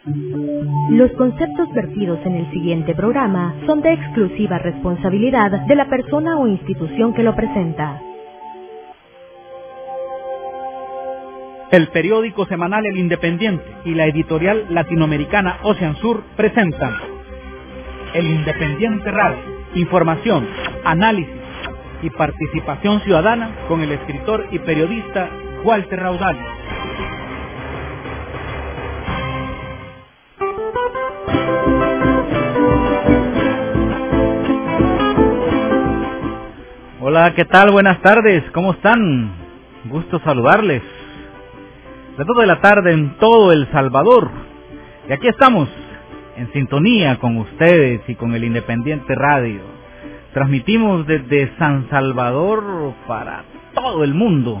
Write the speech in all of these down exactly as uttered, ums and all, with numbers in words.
Los conceptos vertidos en el siguiente programa son de exclusiva responsabilidad de la persona o institución que lo presenta. El periódico semanal El Independiente y la editorial latinoamericana Ocean Sur presentan El Independiente Radio, información, análisis y participación ciudadana con el escritor y periodista Walter Raudal. Hola, ¿qué tal? Buenas tardes, ¿cómo están? Gusto saludarles. Las dos de la tarde en todo El Salvador. Y aquí estamos, en sintonía con ustedes y con el Independiente Radio. Transmitimos desde San Salvador para todo el mundo.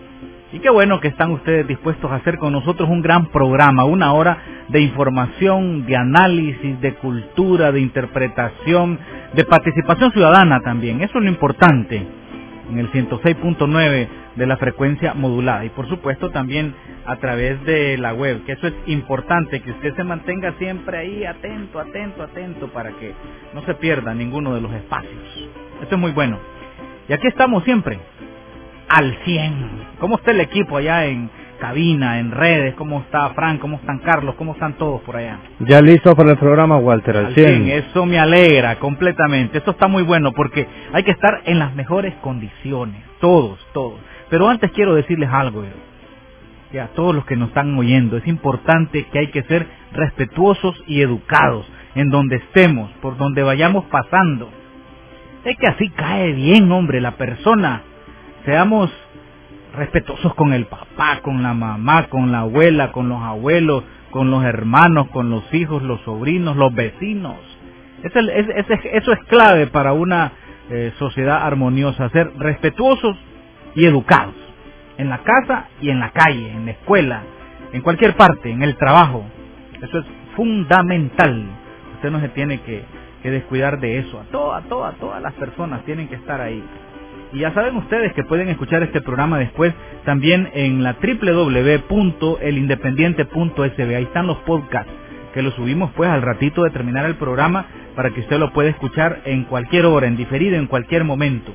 Y qué bueno que están ustedes dispuestos a hacer con nosotros un gran programa, una hora de información, de análisis, de cultura, de interpretación, de participación ciudadana también. Eso es lo importante en el ciento seis punto nueve de la frecuencia modulada. Y por supuesto también a través de la web, que eso es importante, que usted se mantenga siempre ahí atento, atento, atento, para que no se pierda ninguno de los espacios. Esto es muy bueno. Y aquí estamos siempre al cien. ¿Cómo está el equipo allá en cabina, en redes? ¿Cómo está Frank? ¿Cómo están Carlos? ¿Cómo están todos por allá? Ya listo para el programa, Walter, al, al cien. cien. Eso me alegra completamente. Esto está muy bueno porque hay que estar en las mejores condiciones. Todos, todos. Pero antes quiero decirles algo, yo. Y a todos los que nos están oyendo, es importante que hay que ser respetuosos y educados en donde estemos, por donde vayamos pasando. Es que así cae bien, hombre, la persona. Seamos respetuosos con el papá, con la mamá, con la abuela, con los abuelos, con los hermanos, con los hijos, los sobrinos, los vecinos. Es el, es, es, eso es clave para una eh, sociedad armoniosa, ser respetuosos y educados. En la casa y en la calle, en la escuela, en cualquier parte, en el trabajo. Eso es fundamental. Usted no se tiene que, que descuidar de eso. A todas, a todas, a todas las personas tienen que estar ahí. Y ya saben ustedes que pueden escuchar este programa después también en la doble u doble u doble u punto el independiente punto ese be. Ahí están los podcasts que los subimos pues al ratito de terminar el programa para que usted lo pueda escuchar en cualquier hora, en diferido, en cualquier momento.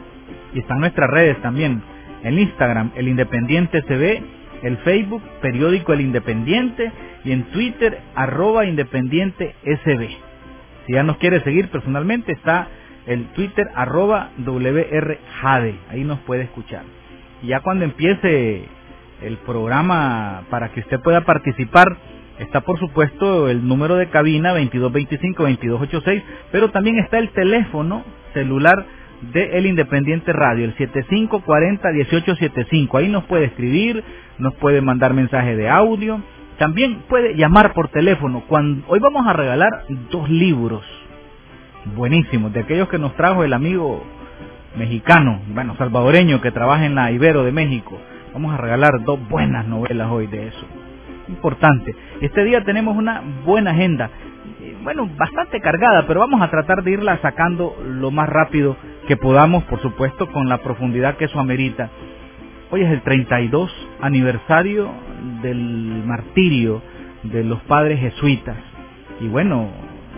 Y están nuestras redes también. El Instagram, El Independiente ese be, el Facebook, Periódico El Independiente, y en Twitter, arroba Independiente ese be. Si ya nos quiere seguir personalmente, está el Twitter, arroba W R Jade, ahí nos puede escuchar. Y ya cuando empiece el programa, para que usted pueda participar, está por supuesto el número de cabina veintidós veinticinco veintidós ochenta y seis, pero también está el teléfono celular de El Independiente Radio, el setenta y cinco cuarenta dieciocho setenta y cinco. Ahí nos puede escribir, nos puede mandar mensaje de audio, también puede llamar por teléfono. Cuando, hoy vamos a regalar dos libros buenísimos, de aquellos que nos trajo el amigo mexicano, bueno, salvadoreño, que trabaja en la Ibero de México. Vamos a regalar dos buenas novelas hoy de eso. Importante. Este día tenemos una buena agenda, bueno, bastante cargada, pero vamos a tratar de irla sacando lo más rápido que podamos, por supuesto, con la profundidad que eso amerita. Hoy es el treinta y dos aniversario del martirio de los padres jesuitas. Y bueno,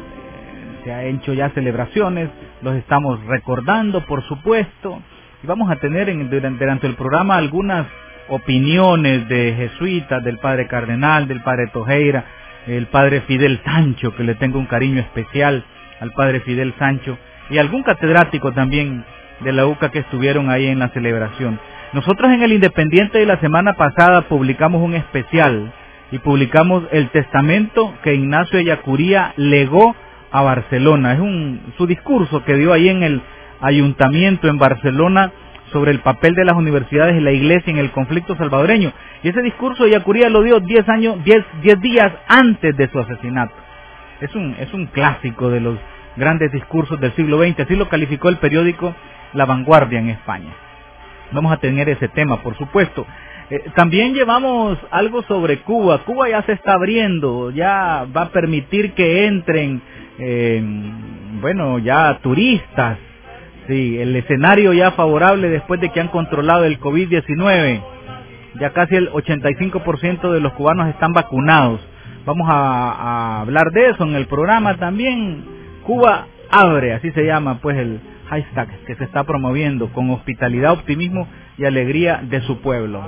se han hecho ya celebraciones, los estamos recordando, por supuesto. Y vamos a tener en, durante, durante el programa algunas opiniones de jesuitas, del padre Cardenal, del padre Tojeira, el padre Fidel Sancho, que le tengo un cariño especial al padre Fidel Sancho, y algún catedrático también de la U C A que estuvieron ahí en la celebración. Nosotros en El Independiente de la semana pasada publicamos un especial y publicamos el testamento que Ignacio Ellacuría legó a Barcelona. Es un su discurso que dio ahí en el ayuntamiento en Barcelona sobre el papel de las universidades y la iglesia en el conflicto salvadoreño. Y ese discurso Ellacuría lo dio diez años, diez, diez días antes de su asesinato. Es un, es un clásico de los grandes discursos del siglo veinte, así lo calificó el periódico La Vanguardia en España. Vamos a tener ese tema, por supuesto. Eh, también llevamos algo sobre Cuba. Cuba ya se está abriendo, ya va a permitir que entren, eh, bueno, ya turistas. Sí, el escenario ya favorable después de que han controlado el COVID diecinueve. Ya casi el ochenta y cinco por ciento de los cubanos están vacunados. Vamos a, a hablar de eso en el programa también. Cuba abre, así se llama pues el hashtag que se está promoviendo, con hospitalidad, optimismo y alegría de su pueblo.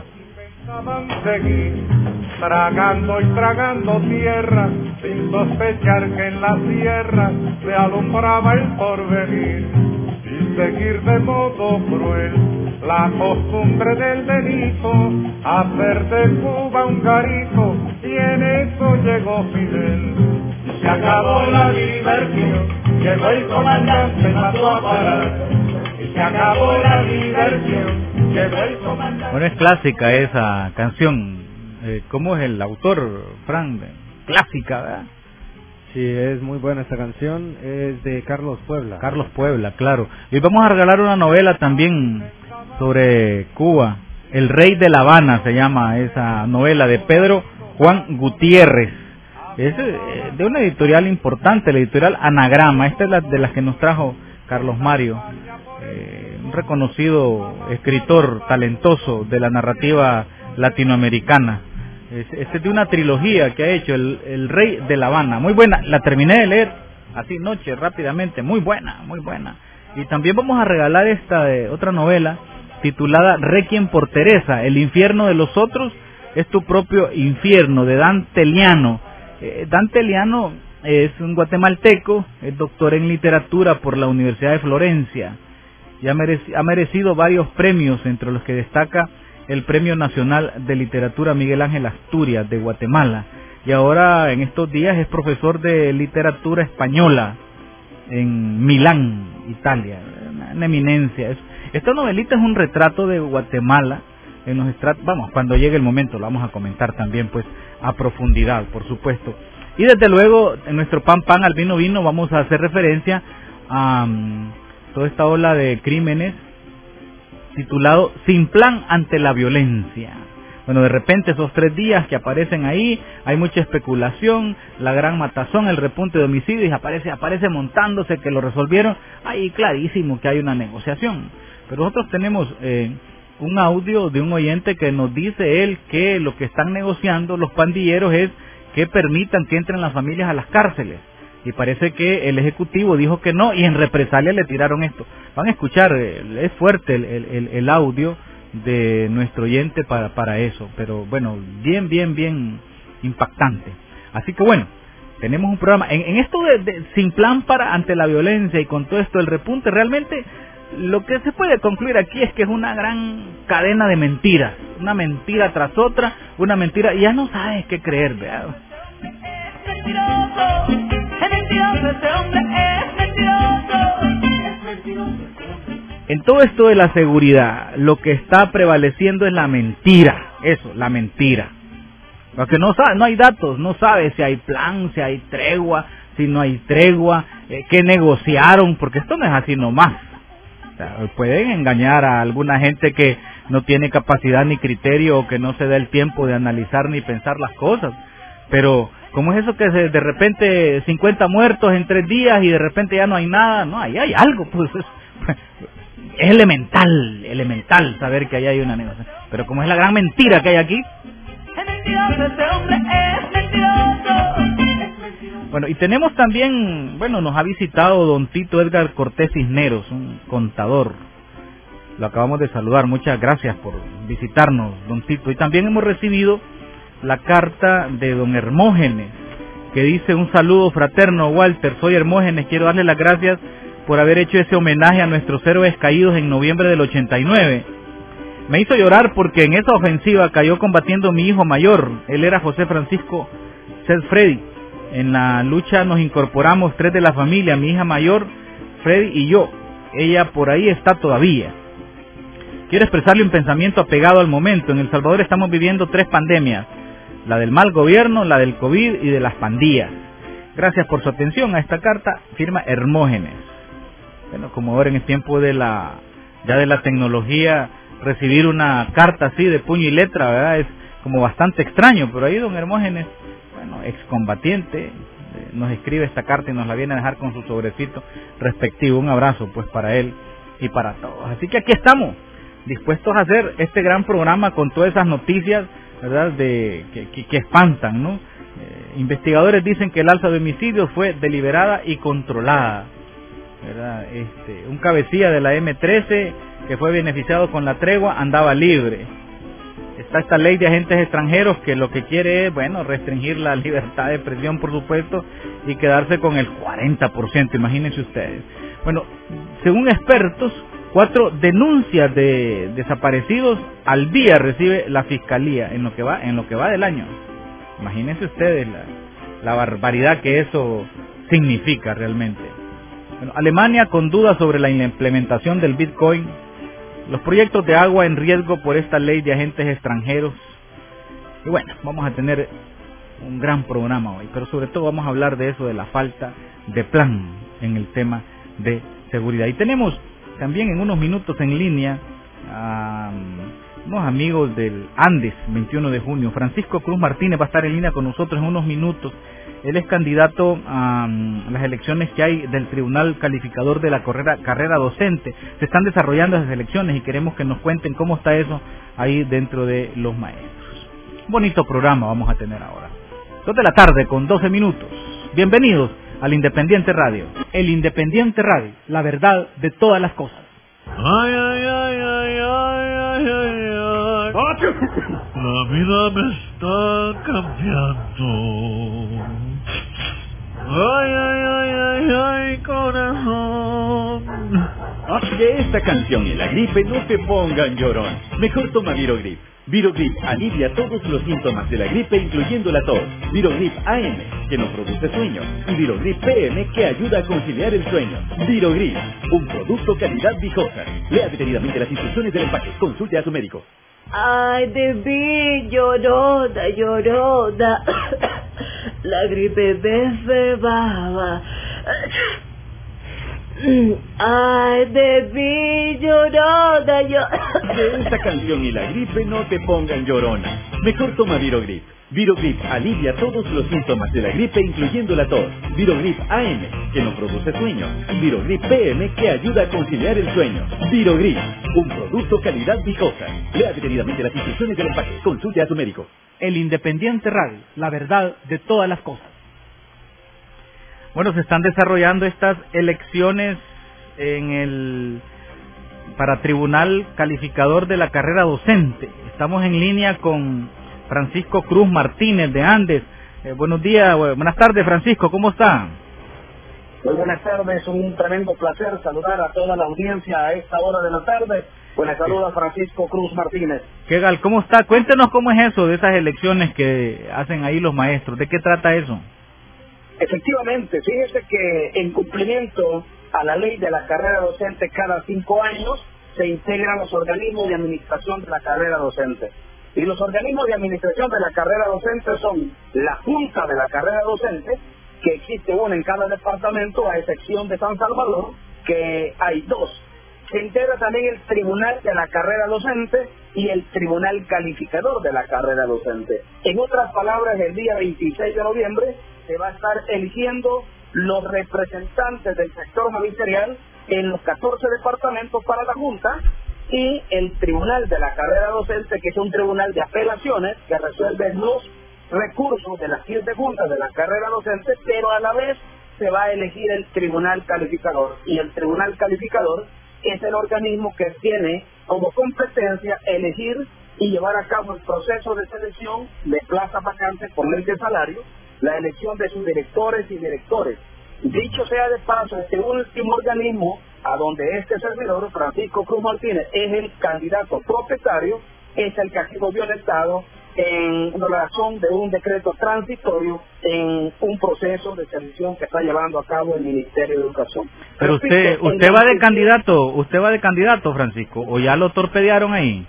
Seguir tragando y tragando tierra, sin sospechar que en la sierra se alumbraba el porvenir, y seguir de modo cruel la costumbre del delito, hacer de Cuba un garito, y en eso llegó Fidel. Se acabó la diversión, llegó el comandante, mató a parar, y se acabó la diversión. Bueno, es clásica esa canción. Eh, ¿Cómo es el autor, Fran? Clásica, ¿verdad? Sí, es muy buena esta canción. Es de Carlos Puebla. Carlos Puebla, claro. Y vamos a regalar una novela también sobre Cuba. El Rey de La Habana se llama esa novela, de Pedro Juan Gutiérrez. Es de una editorial importante, la editorial Anagrama. Esta es la de las que nos trajo Carlos Mario. Eh, un reconocido escritor talentoso de la narrativa latinoamericana. Este es de una trilogía que ha hecho, el, el Rey de La Habana. Muy buena, la terminé de leer así noche, rápidamente, muy buena, muy buena. Y también vamos a regalar esta de otra novela titulada Requiem por Teresa, El infierno de los otros es tu propio infierno, de Dante Liano. Eh, Dante Liano es un guatemalteco, es doctor en literatura por la Universidad de Florencia. Y ha merecido, ha merecido varios premios, entre los que destaca el Premio Nacional de Literatura Miguel Ángel Asturias de Guatemala. Y ahora, en estos días, es profesor de literatura española en Milán, Italia. Una, una eminencia. Es, esta novelita es un retrato de Guatemala. En los estratos, vamos, cuando llegue el momento lo vamos a comentar también, pues, a profundidad, por supuesto. Y desde luego, en nuestro pan pan al vino vino, vamos a hacer referencia a um, toda esta ola de crímenes titulado Sin plan ante la violencia. Bueno, de repente esos tres días que aparecen ahí, hay mucha especulación, la gran matazón, el repunte de homicidios, aparece, aparece montándose que lo resolvieron, ahí clarísimo que hay una negociación. Pero nosotros tenemos eh, un audio de un oyente que nos dice él que lo que están negociando los pandilleros es que permitan que entren las familias a las cárceles. Y parece que el Ejecutivo dijo que no, y en represalia le tiraron esto. Van a escuchar, es fuerte el, el, el audio de nuestro oyente para, para eso, pero bueno, bien, bien, bien impactante. Así que bueno, tenemos un programa, en, en esto de, de sin plan para ante la violencia y con todo esto del repunte, realmente lo que se puede concluir aquí es que es una gran cadena de mentiras, una mentira tras otra, una mentira, y ya no sabes qué creer, ¿verdad? Es mentiroso, es mentiroso, ese hombre es mentiroso, es mentiroso. En todo esto de la seguridad, lo que está prevaleciendo es la mentira, eso, la mentira. Porque no sabe, no hay datos, no sabe si hay plan, si hay tregua, si no hay tregua, eh, qué negociaron, porque esto no es así nomás. O sea, pueden engañar a alguna gente que no tiene capacidad ni criterio o que no se da el tiempo de analizar ni pensar las cosas. Pero, ¿cómo es eso que de repente cincuenta muertos en tres días y de repente ya no hay nada? No, ahí hay algo, pues es, es elemental, elemental saber que ahí hay una negociación. Pero como es la gran mentira que hay aquí. Es mentiroso, ese hombre es mentiroso. Bueno, y tenemos también, bueno, nos ha visitado don Tito Edgar Cortés Cisneros, un contador. Lo acabamos de saludar, muchas gracias por visitarnos, don Tito. Y también hemos recibido la carta de don Hermógenes, que dice: un saludo fraterno, Walter, soy Hermógenes, quiero darle las gracias por haber hecho ese homenaje a nuestros héroes caídos en noviembre del ochenta y nueve. Me hizo llorar porque en esa ofensiva cayó combatiendo mi hijo mayor, él era José Francisco Ced Freddy. En la lucha nos incorporamos tres de la familia, mi hija mayor, Freddy y yo. Ella por ahí está todavía. Quiero expresarle un pensamiento apegado al momento. En El Salvador estamos viviendo tres pandemias: la del mal gobierno, la del COVID y de las pandillas. Gracias por su atención a esta carta, firma Hermógenes. Bueno, como ahora en el tiempo de la ya de la tecnología, recibir una carta así de puño y letra, ¿verdad? Es como bastante extraño, pero ahí don Hermógenes, bueno, excombatiente, eh, nos escribe esta carta y nos la viene a dejar con su sobrecito respectivo. Un abrazo pues para él y para todos. Así que aquí estamos, dispuestos a hacer este gran programa con todas esas noticias, ¿verdad? De que, que, que espantan, ¿no? Eh, investigadores dicen que el alza de homicidios fue deliberada y controlada, ¿verdad? Este, un cabecilla de la eme trece que fue beneficiado con la tregua andaba libre. Está esta ley de agentes extranjeros que lo que quiere es, bueno, restringir la libertad de expresión, por supuesto, y quedarse con el cuarenta por ciento, imagínense ustedes. Bueno, según expertos, cuatro denuncias de desaparecidos al día recibe la fiscalía en lo que va en lo que va del año. Imagínense ustedes la, la barbaridad que eso significa realmente. Bueno, Alemania con dudas sobre la implementación del Bitcoin. Los proyectos de agua en riesgo por esta ley de agentes extranjeros. Y bueno, vamos a tener un gran programa hoy, pero sobre todo vamos a hablar de eso, de la falta de plan en el tema de seguridad. Y tenemos también en unos minutos en línea a um, unos amigos del Andes, veintiuno de junio. Francisco Cruz Martínez va a estar en línea con nosotros en unos minutos. Él es candidato a um, las elecciones que hay del Tribunal Calificador de la carrera, carrera docente. Se están desarrollando esas elecciones y queremos que nos cuenten cómo está eso ahí dentro de los maestros. Un bonito programa vamos a tener ahora. dos de la tarde con doce minutos. Bienvenidos al Independiente Radio. El Independiente Radio, la verdad de todas las cosas. Ay, ay, ay, ay, ay, ay, ay, ay. La vida me está cambiando. Ay, ay, ay, ay, ay, corazón. Haz que esta canción y la gripe no te pongan llorón. Mejor toma Virogrip. Virogrip alivia todos los síntomas de la gripe, incluyendo la tos. Virogrip A M, que no produce sueño. Y Virogrip P M, que ayuda a conciliar el sueño. Virogrip, un producto calidad Vijosa. Lea detenidamente las instrucciones del empaque. Consulte a su médico. Ay, de mí, llorona, llorona. La gripe me cebaba. Ay, de mí, llorona, yo... Que esta canción y la gripe no te pongan llorona. Mejor toma Virogrip. Virogrip alivia todos los síntomas de la gripe, incluyendo la tos. Virogrip A M, que no produce sueño. Y Virogrip P M, que ayuda a conciliar el sueño. Virogrip, un producto calidad Vijosa. Lea detenidamente las instrucciones del empaque. Consulte a su médico. El Independiente Radio, la verdad de todas las cosas. Bueno, se están desarrollando estas elecciones en el para Tribunal Calificador de la Carrera Docente. Estamos en línea con Francisco Cruz Martínez de Andes. Eh, buenos días, buenas tardes, Francisco, ¿cómo está? Muy buenas tardes, un tremendo placer saludar a toda la audiencia a esta hora de la tarde. Buenas saludos a Francisco Cruz Martínez. ¿Qué tal? ¿Cómo está? Cuéntenos cómo es eso de esas elecciones que hacen ahí los maestros. ¿De qué trata eso? Efectivamente, fíjese que en cumplimiento a la ley de la carrera docente, cada cinco años se integran los organismos de administración de la carrera docente. Y los organismos de administración de la carrera docente son la Junta de la Carrera Docente, que existe una en cada departamento, a excepción de San Salvador, que hay dos. Se integra también el Tribunal de la Carrera Docente y el Tribunal Calificador de la Carrera Docente. En otras palabras, el día veintiséis de noviembre se va a estar eligiendo los representantes del sector magisterial en los catorce departamentos para la Junta, y el Tribunal de la Carrera Docente, que es un tribunal de apelaciones que resuelve los recursos de las siete juntas de la carrera docente, pero a la vez se va a elegir el Tribunal Calificador. Y el Tribunal Calificador es el organismo que tiene como competencia elegir y llevar a cabo el proceso de selección de plazas vacantes por ley de salario, la elección de sus directores y directores. Dicho sea de paso, este último organismo, a donde este servidor, Francisco Cruz Martínez, es el candidato propietario, es el que ha sido violentado en razón de un decreto transitorio en un proceso de selección que está llevando a cabo el Ministerio de Educación. Pero usted, usted va de candidato, usted va de candidato, Francisco, ¿o ya lo torpedearon ahí?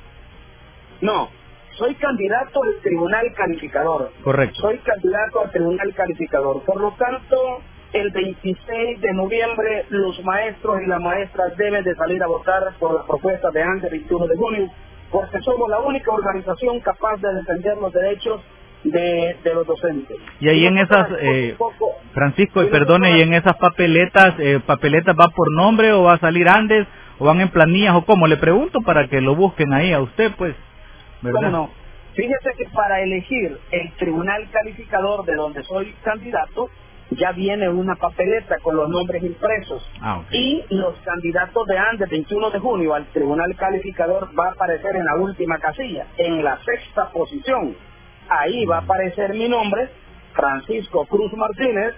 No, soy candidato al Tribunal Calificador. Correcto. Soy candidato al Tribunal Calificador. Por lo tanto, el veintiséis de noviembre los maestros y las maestras deben de salir a votar por las propuestas de antes del veintiuno de junio, porque somos la única organización capaz de defender los derechos de, de los docentes. Y ahí y en esas, eh, poco, Francisco, y perdone, y en esas papeletas, eh, papeletas va por nombre o va a salir Andes o van en planillas o cómo, le pregunto para que lo busquen ahí a usted, pues, ¿verdad? ¿Cómo no? Fíjese que para elegir el tribunal calificador de donde soy candidato, ya viene una papeleta con los nombres impresos. Ah, okay. Y los candidatos de antes, veintiuno de junio, al tribunal calificador va a aparecer en la última casilla, en la sexta posición. Ahí va a aparecer mi nombre, Francisco Cruz Martínez,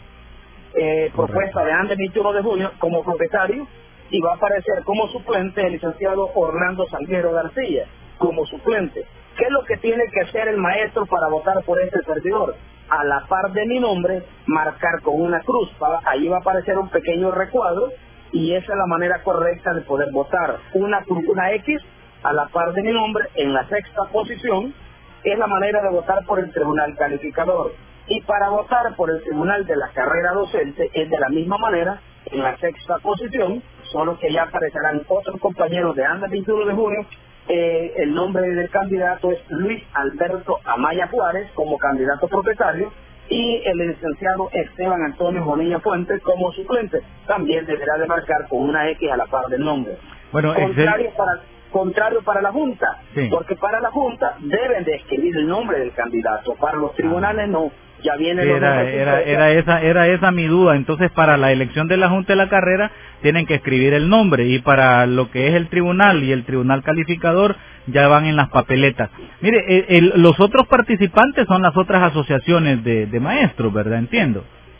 eh, propuesta de antes veintiuno de junio como propietario, y va a aparecer como suplente el licenciado Orlando Salguero García, como suplente. ¿Qué es lo que tiene que hacer el maestro para votar por este servidor? A la par de mi nombre, marcar con una cruz. Ahí va a aparecer un pequeño recuadro y esa es la manera correcta de poder votar. Una cruz, una X, a la par de mi nombre, en la sexta posición, es la manera de votar por el tribunal calificador. Y para votar por el tribunal de la carrera docente es de la misma manera, en la sexta posición, solo que ya aparecerán otros compañeros de antes veintiuno de junio. Eh, el nombre del candidato es Luis Alberto Amaya Juárez como candidato propietario y el licenciado Esteban Antonio Bonilla Fuentes como suplente. También deberá de marcar con una X a la par del nombre. Bueno, contrario, para, contrario para la Junta, sí. Porque para la Junta deben de escribir el nombre del candidato, para los tribunales no. Ya viene sí, era, era, era esa era esa mi duda. Entonces, para la elección de la Junta de la Carrera tienen que escribir el nombre, y para lo que es el tribunal y el tribunal calificador ya van en las papeletas. Mire, el, el, los otros participantes son las otras asociaciones de, de maestros, ¿verdad? Entiendo.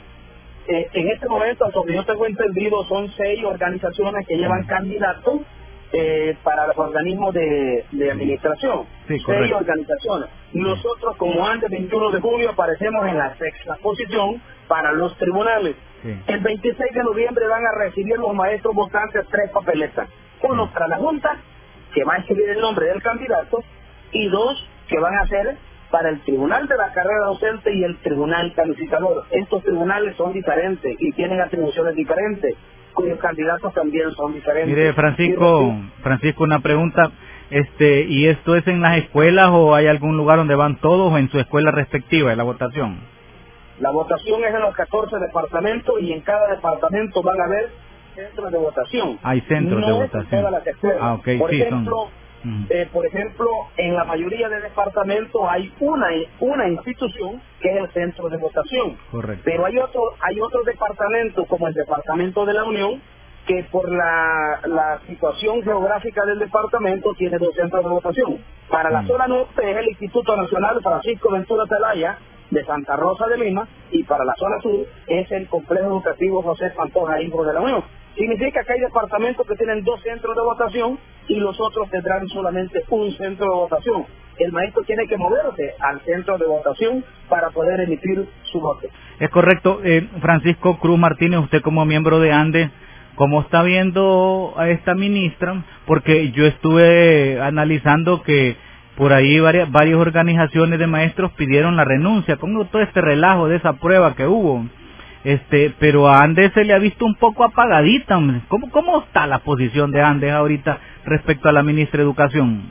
Eh, en este momento, hasta donde yo tengo entendido, son seis organizaciones que llevan candidatos eh, para los organismos de, de administración. Sí, seis organizaciones. Nosotros, como antes veintiuno de junio, aparecemos en la sexta posición para los tribunales. Sí. El veintiséis de noviembre van a recibir los maestros votantes tres papeletas. Uno para la Junta, que va a escribir el nombre del candidato, y dos que van a ser para el tribunal de la carrera docente y el tribunal calificador. Estos tribunales son diferentes y tienen atribuciones diferentes, cuyos candidatos también son diferentes. Mire, Francisco, Francisco, una pregunta. Este, ¿y esto es en las escuelas o hay algún lugar donde van todos o en su escuela respectiva de la votación? La votación es en los catorce departamentos y en cada departamento van a haber centros de votación. Hay centros no de es votación. En todas las escuelas. Ah, okay, por sí, ejemplo, son... uh-huh. eh, por ejemplo, en la mayoría de departamentos hay una una institución que es el centro de votación. Correcto. Pero hay otro hay otros departamentos como el departamento de la Unión, que por la, la situación geográfica del departamento tiene dos centros de votación. Para la zona norte es el Instituto Nacional Francisco Ventura Zelaya de Santa Rosa de Lima, y para la zona sur es el Complejo Educativo José Pantoja Hijo de la Unión. Significa que hay departamentos que tienen dos centros de votación y los otros tendrán solamente un centro de votación. El maestro tiene que moverse al centro de votación para poder emitir su voto. Es correcto. eh, Francisco Cruz Martínez, usted como miembro de ANDE, ¿cómo está viendo a esta ministra? Porque yo estuve analizando que por ahí varias, varias organizaciones de maestros pidieron la renuncia, con todo este relajo de esa prueba que hubo. Este, pero a Andes se le ha visto un poco apagadita. ¿Cómo, cómo está la posición de Andes ahorita respecto a la ministra de Educación?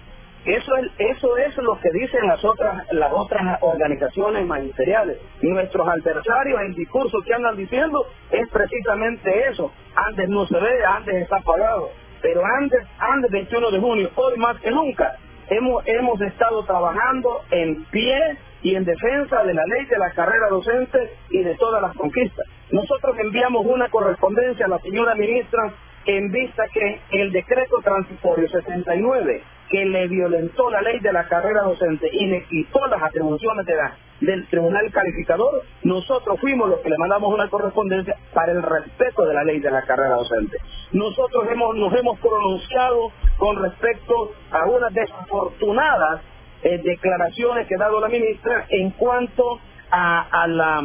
Eso es, eso es lo que dicen las otras las otras organizaciones magisteriales. Nuestros adversarios en discursos que andan diciendo es precisamente eso. Andes no se ve, Andes está apagado. Pero Andes, Andes veintiuno de junio, hoy más que nunca, hemos hemos estado trabajando en pie y en defensa de la ley de la carrera docente y de todas las conquistas. Nosotros enviamos una correspondencia a la señora ministra en vista que el decreto transitorio sesenta y nueve, que le violentó la ley de la carrera docente y le quitó las atribuciones de la, del tribunal calificador, nosotros fuimos los que le mandamos una correspondencia para el respeto de la ley de la carrera docente. Nosotros hemos, nos hemos pronunciado con respecto a unas desafortunadas eh, declaraciones que ha dado la ministra en cuanto a, a la...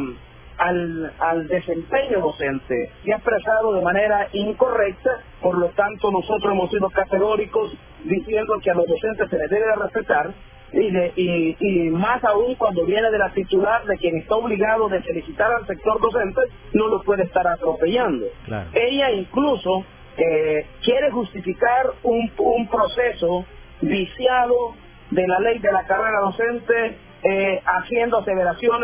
Al, al desempeño docente. Se ha expresado de manera incorrecta, por lo tanto nosotros hemos sido categóricos diciendo que a los docentes se les debe de respetar y, de, y, y más aún cuando viene de la titular, de quien está obligado de felicitar al sector docente, no lo puede estar atropellando. Claro. Ella incluso eh, quiere justificar un, un proceso viciado de la ley de la carrera docente, eh, haciendo aseveraciones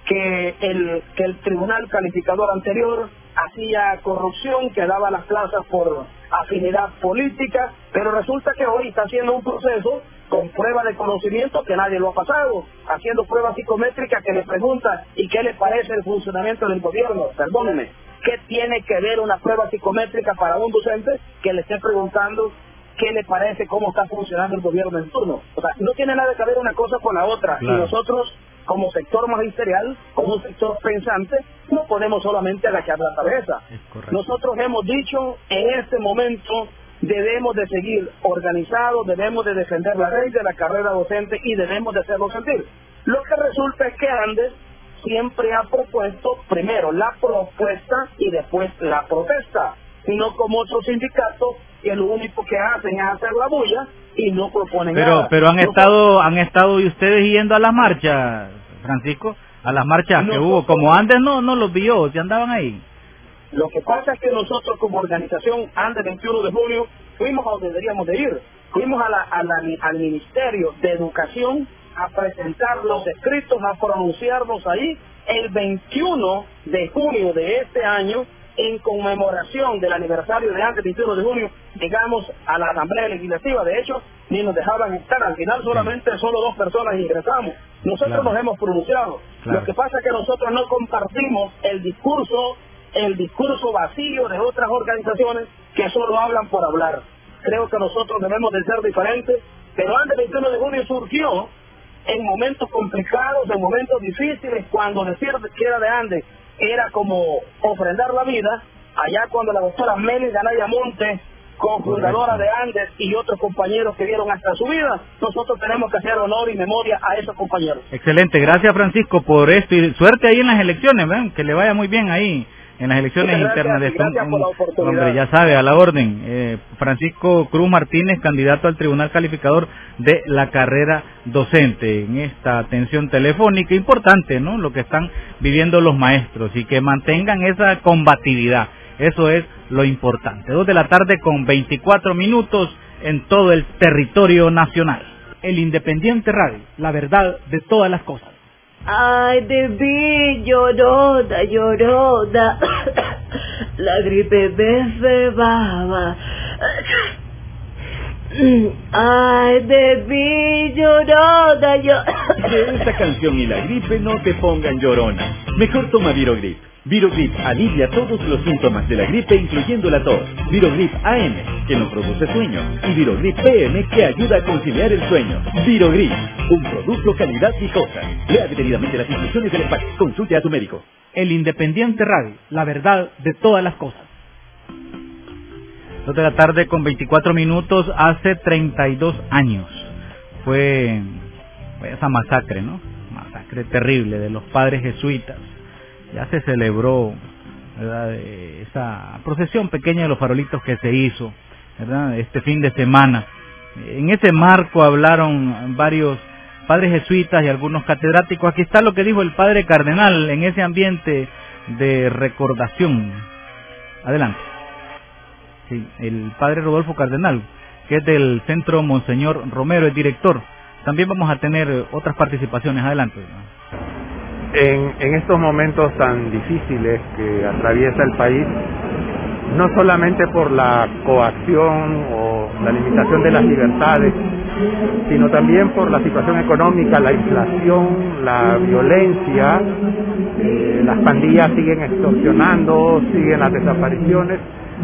que el, que el tribunal calificador anterior hacía corrupción, que daba las plazas por afinidad política, pero resulta que hoy está haciendo un proceso con prueba de conocimiento que nadie lo ha pasado, haciendo pruebas psicométricas que le preguntan ¿y qué le parece el funcionamiento del gobierno? Perdóneme, ¿qué tiene que ver una prueba psicométrica para un docente que le esté preguntando qué le parece, cómo está funcionando el gobierno en turno? O sea, no tiene nada que ver una cosa con la otra. Claro. Y nosotros, como sector magisterial, como un sector pensante, no podemos solamente agachar la cabeza. Nosotros hemos dicho, en este momento debemos de seguir organizados, debemos de defender la ley de la carrera docente y debemos de hacerlo sentir. Lo que resulta es que Andes siempre ha propuesto primero la propuesta y después la protesta, no como otros sindicatos que lo único que hacen es hacer la bulla y no proponen pero, nada. Pero han Nosotros, estado han estado y ustedes yendo a las marchas, Francisco, a las marchas nosotros, que hubo, como Andes no no los vio, si andaban ahí. Lo que pasa es que nosotros como organización Andes veintiuno de junio fuimos a donde deberíamos de ir, fuimos a la, a la, al Ministerio de Educación a presentar los escritos, a pronunciarnos ahí el veintiuno de junio de este año, en conmemoración del aniversario de Andes veintiuno de junio, llegamos a la Asamblea Legislativa. De hecho, ni nos dejaban estar, al final solamente sí. solo dos personas ingresamos. Nosotros claro. nos hemos pronunciado. Claro. Lo que pasa es que nosotros no compartimos el discurso, el discurso vacío de otras organizaciones que solo hablan por hablar. Creo que nosotros debemos de ser diferentes, pero Andes veintiuno de junio surgió en momentos complicados, en momentos difíciles, cuando decir que era de Andes era como ofrendar la vida. Allá cuando la doctora Meli Ganaya Montes, cofundadora de Andes, y otros compañeros que dieron hasta su vida, nosotros tenemos que hacer honor y memoria a esos compañeros. Excelente, gracias Francisco por esto y suerte ahí en las elecciones, ¿ven? Que le vaya muy bien ahí en las elecciones gracias, internas de gracias por la oportunidad. Hombre, ya sabe, a la orden. Eh, Francisco Cruz Martínez, candidato al Tribunal Calificador de la carrera docente, en esta atención telefónica importante, ¿no? Lo que están viviendo los maestros y que mantengan esa combatividad. Eso es lo importante. Dos de la tarde con veinticuatro minutos en todo el territorio nacional. El Independiente Radio, la verdad de todas las cosas. Ay, de mí, llorona, llorona, la gripe me cebaba. Ay, de mí, llorona, yo... Que esta canción y la gripe no te pongan llorona. Mejor toma Virogrip. Virogrip alivia todos los síntomas de la gripe, incluyendo la tos. Virogrip A M, que no produce sueño. Y Virogrip P M, que ayuda a conciliar el sueño. Virogrip, un producto calidad Vicosa. Lea detenidamente las instrucciones del empaque. Consulte a tu médico. El Independiente Radio, la verdad de todas las cosas. Dos de la tarde con veinticuatro minutos, hace treinta y dos años. Fue, fue esa masacre, ¿no? Masacre terrible de los padres jesuitas. Ya se celebró, ¿verdad?, esa procesión pequeña de los farolitos que se hizo, ¿verdad?, este fin de semana. En ese marco hablaron varios padres jesuitas y algunos catedráticos. Aquí está lo que dijo el padre cardenal en ese ambiente de recordación. Adelante. Sí, el padre Rodolfo Cardenal, que es del Centro Monseñor Romero, el director. También vamos a tener otras participaciones. Adelante. En, en estos momentos tan difíciles que atraviesa el país, no solamente por la coacción o la limitación de las libertades, sino también por la situación económica, la inflación, la violencia, eh, las pandillas siguen extorsionando, siguen las desapariciones.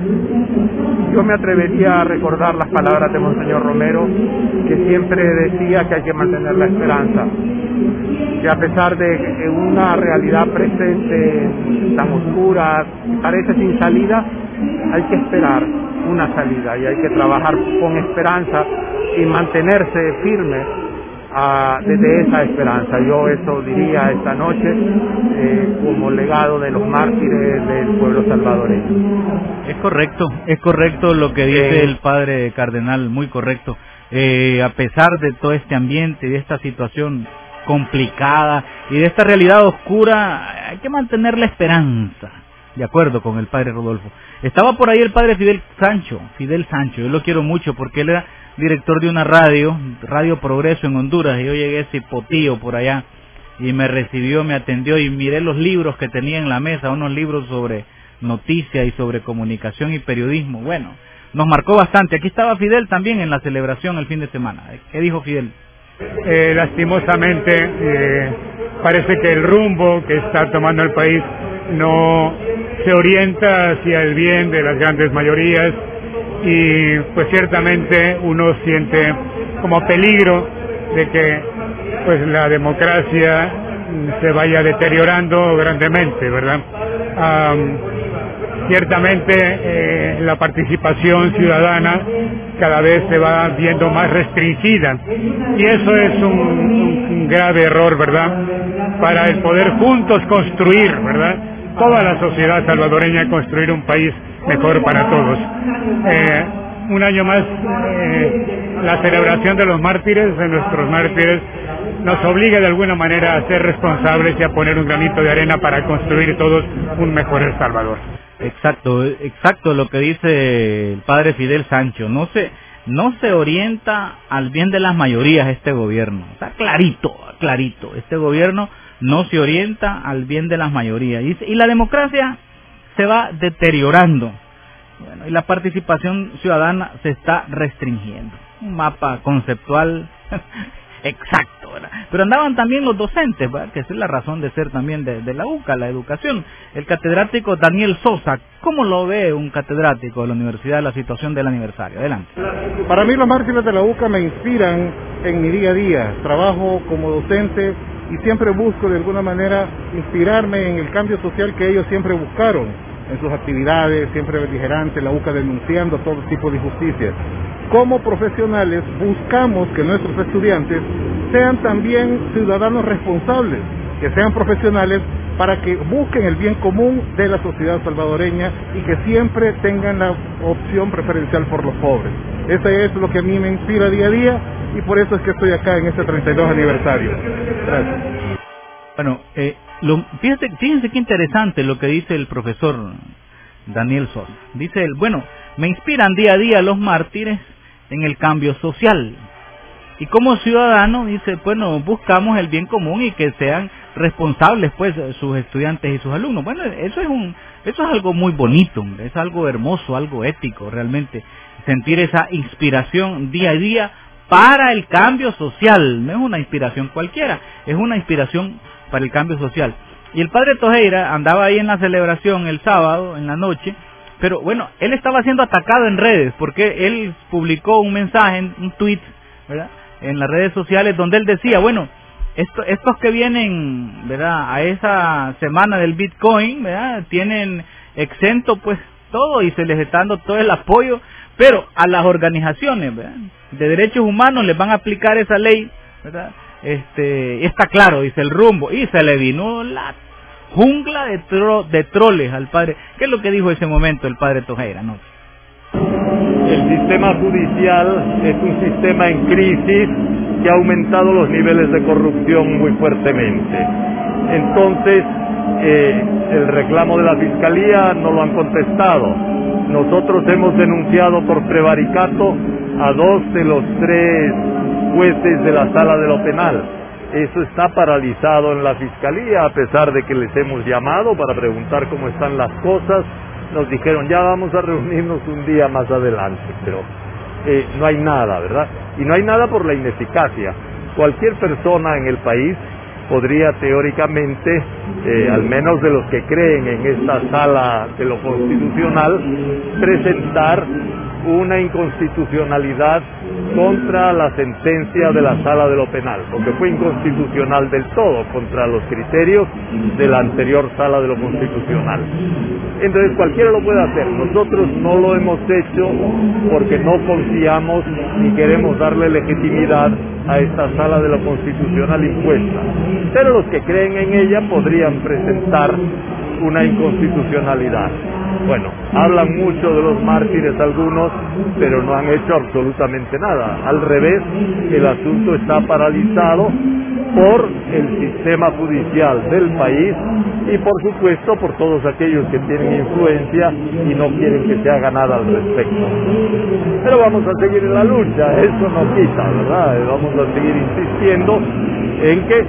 Yo me atrevería a recordar las palabras de Monseñor Romero, que siempre decía que hay que mantener la esperanza, que a pesar de una realidad presente tan oscura, parece sin salida, hay que esperar una salida y hay que trabajar con esperanza y mantenerse firme a, desde esa esperanza. Yo eso diría esta noche eh, como legado de los mártires del pueblo salvadoreño. Es correcto, es correcto lo que dice eh, el padre cardenal, muy correcto. Eh, a pesar de todo este ambiente, de esta situación complicada y de esta realidad oscura, hay que mantener la esperanza. De acuerdo con el padre Rodolfo. Estaba por ahí el padre Fidel Sancho, Fidel Sancho, yo lo quiero mucho porque él era director de una radio, Radio Progreso en Honduras, y yo llegué a ese potío por allá, y me recibió, me atendió y miré los libros que tenía en la mesa, unos libros sobre noticias y sobre comunicación y periodismo. Bueno, nos marcó bastante. Aquí estaba Fidel también en la celebración el fin de semana. ¿Qué dijo Fidel? Eh, lastimosamente, eh, parece que el rumbo que está tomando el país no se orienta hacia el bien de las grandes mayorías y pues ciertamente uno siente como peligro de que pues la democracia se vaya deteriorando grandemente, ¿verdad? Um, ciertamente eh, la participación ciudadana cada vez se va viendo más restringida y eso es un, un grave error, ¿verdad? Para el poder juntos construir, ¿verdad? Toda la sociedad salvadoreña, construir un país mejor para todos. Eh, un año más, eh, la celebración de los mártires, de nuestros mártires, nos obliga de alguna manera a ser responsables y a poner un granito de arena para construir todos un mejor El Salvador. Exacto, exacto lo que dice el padre Fidel Sancho. No se, no se orienta al bien de las mayorías este gobierno. Está clarito, clarito. Este gobierno no se orienta al bien de las mayorías. Y, y la democracia se va deteriorando. Bueno, y la participación ciudadana se está restringiendo. Un mapa conceptual exacto, ¿verdad? Pero andaban también los docentes, ¿verdad? Que esa es la razón de ser también de, de la U C A, la educación. El catedrático Daniel Sosa, ¿cómo lo ve un catedrático de la universidad la situación del aniversario? Adelante. Para mí los mártires de la U C A me inspiran en mi día a día. Trabajo como docente y siempre busco de alguna manera inspirarme en el cambio social que ellos siempre buscaron en sus actividades, siempre beligerantes, la U C A denunciando todo tipo de injusticias. Como profesionales buscamos que nuestros estudiantes sean también ciudadanos responsables, que sean profesionales para que busquen el bien común de la sociedad salvadoreña y que siempre tengan la opción preferencial por los pobres. Eso es lo que a mí me inspira día a día y por eso es que estoy acá en este treinta y dos aniversario. Gracias. Bueno, eh, lo, fíjate, fíjense qué interesante lo que dice el profesor Daniel Sosa. Dice él, bueno, me inspiran día a día los mártires en el cambio social. Y como ciudadano, dice, bueno, buscamos el bien común y que sean responsables, pues, sus estudiantes y sus alumnos. Bueno, eso es un, eso es algo muy bonito, es algo hermoso, algo ético, realmente. Sentir esa inspiración día a día para el cambio social. No es una inspiración cualquiera, es una inspiración para el cambio social. Y el padre Tojeira andaba ahí en la celebración el sábado, en la noche, pero bueno, él estaba siendo atacado en redes, porque él publicó un mensaje, un tweet, ¿verdad?, en las redes sociales, donde él decía, bueno, esto, estos que vienen, ¿verdad?, a esa semana del Bitcoin, ¿verdad?, tienen exento pues todo y se les está dando todo el apoyo, pero a las organizaciones, ¿verdad?, de derechos humanos les van a aplicar esa ley, ¿verdad?, este, y está claro, dice el rumbo, y se le vino la jungla de, tro, de troles al padre. ¿Qué es lo que dijo en ese momento el padre Tojeira? ¿No? El sistema judicial es un sistema en crisis que ha aumentado los niveles de corrupción muy fuertemente. Entonces, eh, el reclamo de la Fiscalía no lo han contestado. Nosotros hemos denunciado por prevaricato a dos de los tres jueces de la Sala de lo Penal. Eso está paralizado en la Fiscalía, a pesar de que les hemos llamado para preguntar cómo están las cosas. Nos dijeron, ya vamos a reunirnos un día más adelante, pero eh, no hay nada, ¿verdad? Y no hay nada por la ineficacia. Cualquier persona en el país podría teóricamente, eh, al menos de los que creen en esta sala de lo constitucional, presentar una inconstitucionalidad contra la sentencia de la Sala de lo Penal, porque fue inconstitucional del todo, contra los criterios de la anterior Sala de lo Constitucional. Entonces cualquiera lo puede hacer. Nosotros no lo hemos hecho porque no confiamos ni queremos darle legitimidad a esta Sala de lo Constitucional impuesta. Pero los que creen en ella podrían presentar una inconstitucionalidad. Bueno, hablan mucho de los mártires algunos, pero no han hecho absolutamente nada. Al revés, el asunto está paralizado por el sistema judicial del país y por supuesto por todos aquellos que tienen influencia y no quieren que se haga nada al respecto. Pero vamos a seguir en la lucha, eso no quita, ¿verdad? Vamos a seguir insistiendo en que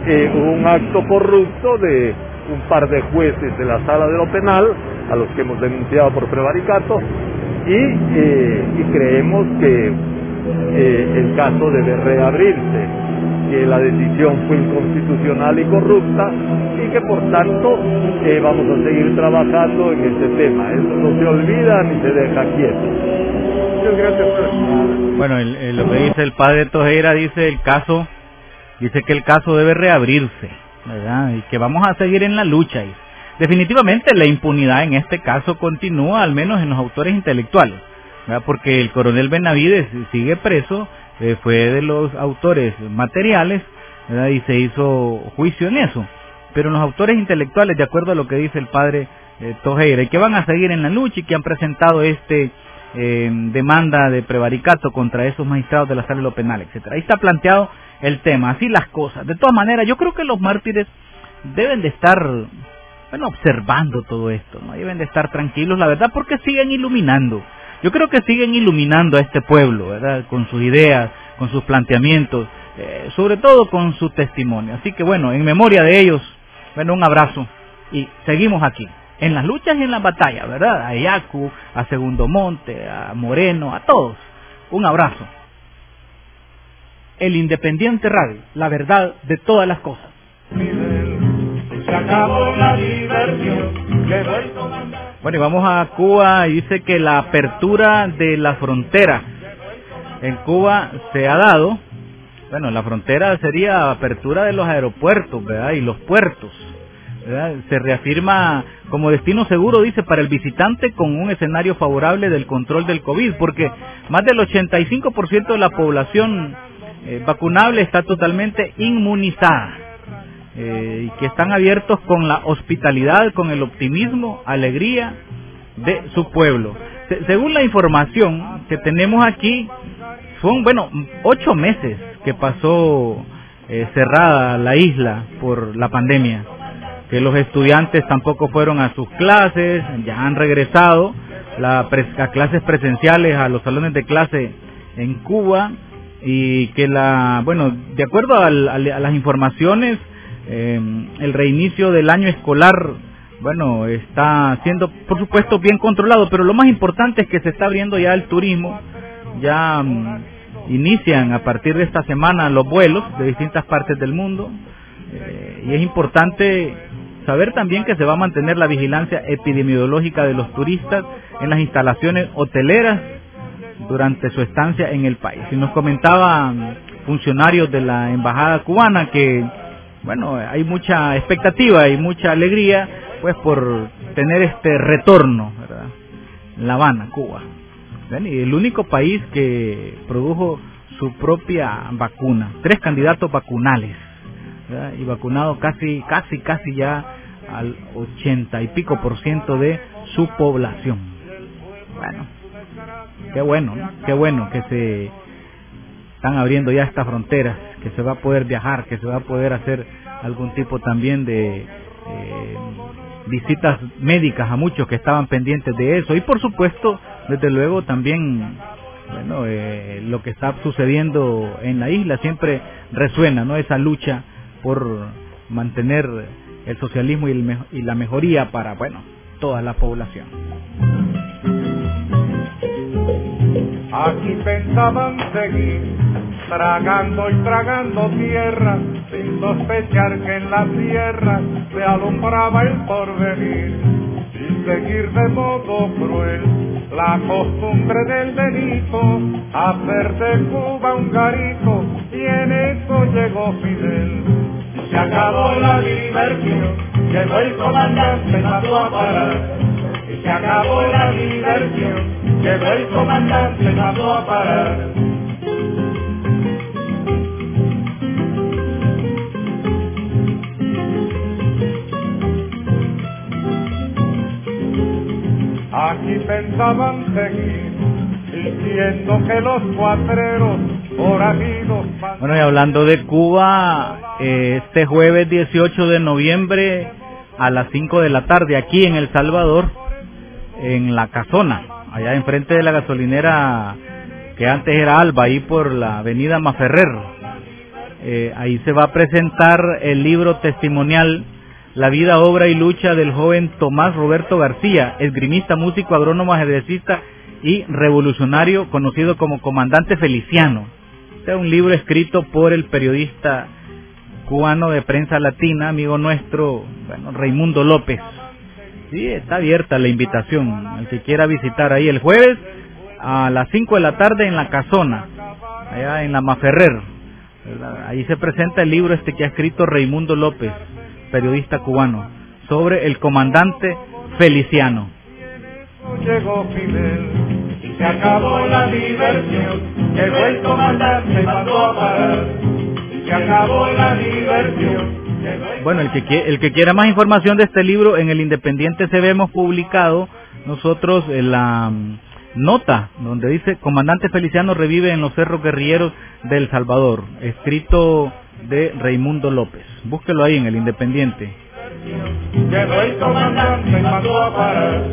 eh, un acto corrupto de un par de jueces de la Sala de lo Penal, a los que hemos denunciado por prevaricato, y, eh, y creemos que eh, el caso debe reabrirse, que la decisión fue inconstitucional y corrupta, y que por tanto eh, vamos a seguir trabajando en este tema. Eso no se olvida ni se deja quieto. Muchas gracias. Bueno, el, el, lo que dice el padre Tojera, dice el caso, dice que el caso debe reabrirse, ¿verdad? Y que vamos a seguir en la lucha. Y definitivamente la impunidad en este caso continúa, al menos en los autores intelectuales, ¿verdad? Porque el coronel Benavides sigue preso, eh, fue de los autores materiales, ¿verdad? Y se hizo juicio en eso. Pero los autores intelectuales, de acuerdo a lo que dice el padre eh, Tojera, y que van a seguir en la lucha y que han presentado este eh, demanda de prevaricato contra esos magistrados de la Sala de lo Penal, etcétera. Ahí está planteado el tema, así las cosas. De todas maneras, yo creo que los mártires deben de estar, bueno, observando todo esto, ¿no? Deben de estar tranquilos, la verdad, porque siguen iluminando. Yo creo que siguen iluminando a este pueblo, ¿verdad? Con sus ideas, con sus planteamientos, eh, sobre todo con su testimonio. Así que bueno, en memoria de ellos, bueno, un abrazo y seguimos aquí, en las luchas y en las batallas, ¿verdad? A Yacu, a Segundo Monte, a Moreno, a todos, un abrazo. El Independiente Radio, la verdad de todas las cosas. Se acabó la diversión, quedó el comandante. Bueno, y vamos a Cuba y dice que la apertura de la frontera en Cuba se ha dado. Bueno, la frontera sería apertura de los aeropuertos, ¿verdad? Y los puertos, ¿verdad? Se reafirma como destino seguro, dice, para el visitante con un escenario favorable del control del COVID, porque más del ochenta y cinco por ciento de la población eh, vacunable está totalmente inmunizada. Eh, y que están abiertos con la hospitalidad, con el optimismo, alegría de su pueblo. Se, según la información que tenemos aquí, son, bueno, ocho meses que pasó eh, cerrada la isla por la pandemia, que los estudiantes tampoco fueron a sus clases, ya han regresado la pres, a clases presenciales, a los salones de clase en Cuba, y que la, bueno, de acuerdo al, a, a las informaciones, Eh, el reinicio del año escolar, bueno, está siendo, por supuesto, bien controlado, pero lo más importante es que se está abriendo ya el turismo, ya um, inician a partir de esta semana los vuelos de distintas partes del mundo, eh, y es importante saber también que se va a mantener la vigilancia epidemiológica de los turistas en las instalaciones hoteleras durante su estancia en el país. Y nos comentaban funcionarios de la embajada cubana que, bueno, hay mucha expectativa y mucha alegría, pues, por tener este retorno, ¿verdad? La Habana, Cuba. ¿Ven? Y el único país que produjo su propia vacuna, tres candidatos vacunales, ¿verdad? Y vacunado casi, casi, casi ya al ochenta y pico por ciento de su población. Bueno, qué bueno, ¿no? Qué bueno que se están abriendo ya estas fronteras, que se va a poder viajar, que se va a poder hacer algún tipo también de eh, visitas médicas a muchos que estaban pendientes de eso. Y por supuesto, desde luego también, bueno, eh, lo que está sucediendo en la isla siempre resuena, ¿no? Esa lucha por mantener el socialismo y, el me y la mejoría para, bueno, toda la población. Aquí pensaban seguir tragando y tragando tierra, sin sospechar que en la sierra se alumbraba el porvenir, y seguir de modo cruel la costumbre del delito, hacer de Cuba un garito, y en eso llegó Fidel. Y se acabó la diversión, llegó el comandante, mandó a parar. Y se acabó la diversión, llegó el comandante, mandó a parar. Aquí pensaban seguir, diciendo que los cuatreros forajidos... Bueno, y hablando de Cuba, eh, este jueves dieciocho de noviembre a las cinco de la tarde, aquí en El Salvador, en La Casona, allá enfrente de la gasolinera que antes era Alba, ahí por la avenida Maferrer, eh, ahí se va a presentar el libro testimonial La vida, obra y lucha del joven Tomás Roberto García, esgrimista, músico, agrónomo, ajedrecista y revolucionario, conocido como Comandante Feliciano. Este es un libro escrito por el periodista cubano de Prensa Latina, amigo nuestro, bueno, Raimundo López. Sí, está abierta la invitación, el que quiera visitar ahí el jueves a las cinco de la tarde en La Casona, allá en la Maferrer, ¿verdad? Ahí se presenta el libro este que ha escrito Raimundo López, periodista cubano, sobre el comandante Feliciano. Llegó Fidel y se acabó la diversión, llegó el comandante y mandó a parar, y se acabó la diversión. Bueno, el que, el que quiera más información de este libro, en el Independiente se ve, hemos publicado nosotros en la um, nota donde dice Comandante Feliciano revive en los cerros guerrilleros de El Salvador, escrito de Raimundo López. Búsquelo ahí en el Independiente. Llegó el comandante y mandó a parar.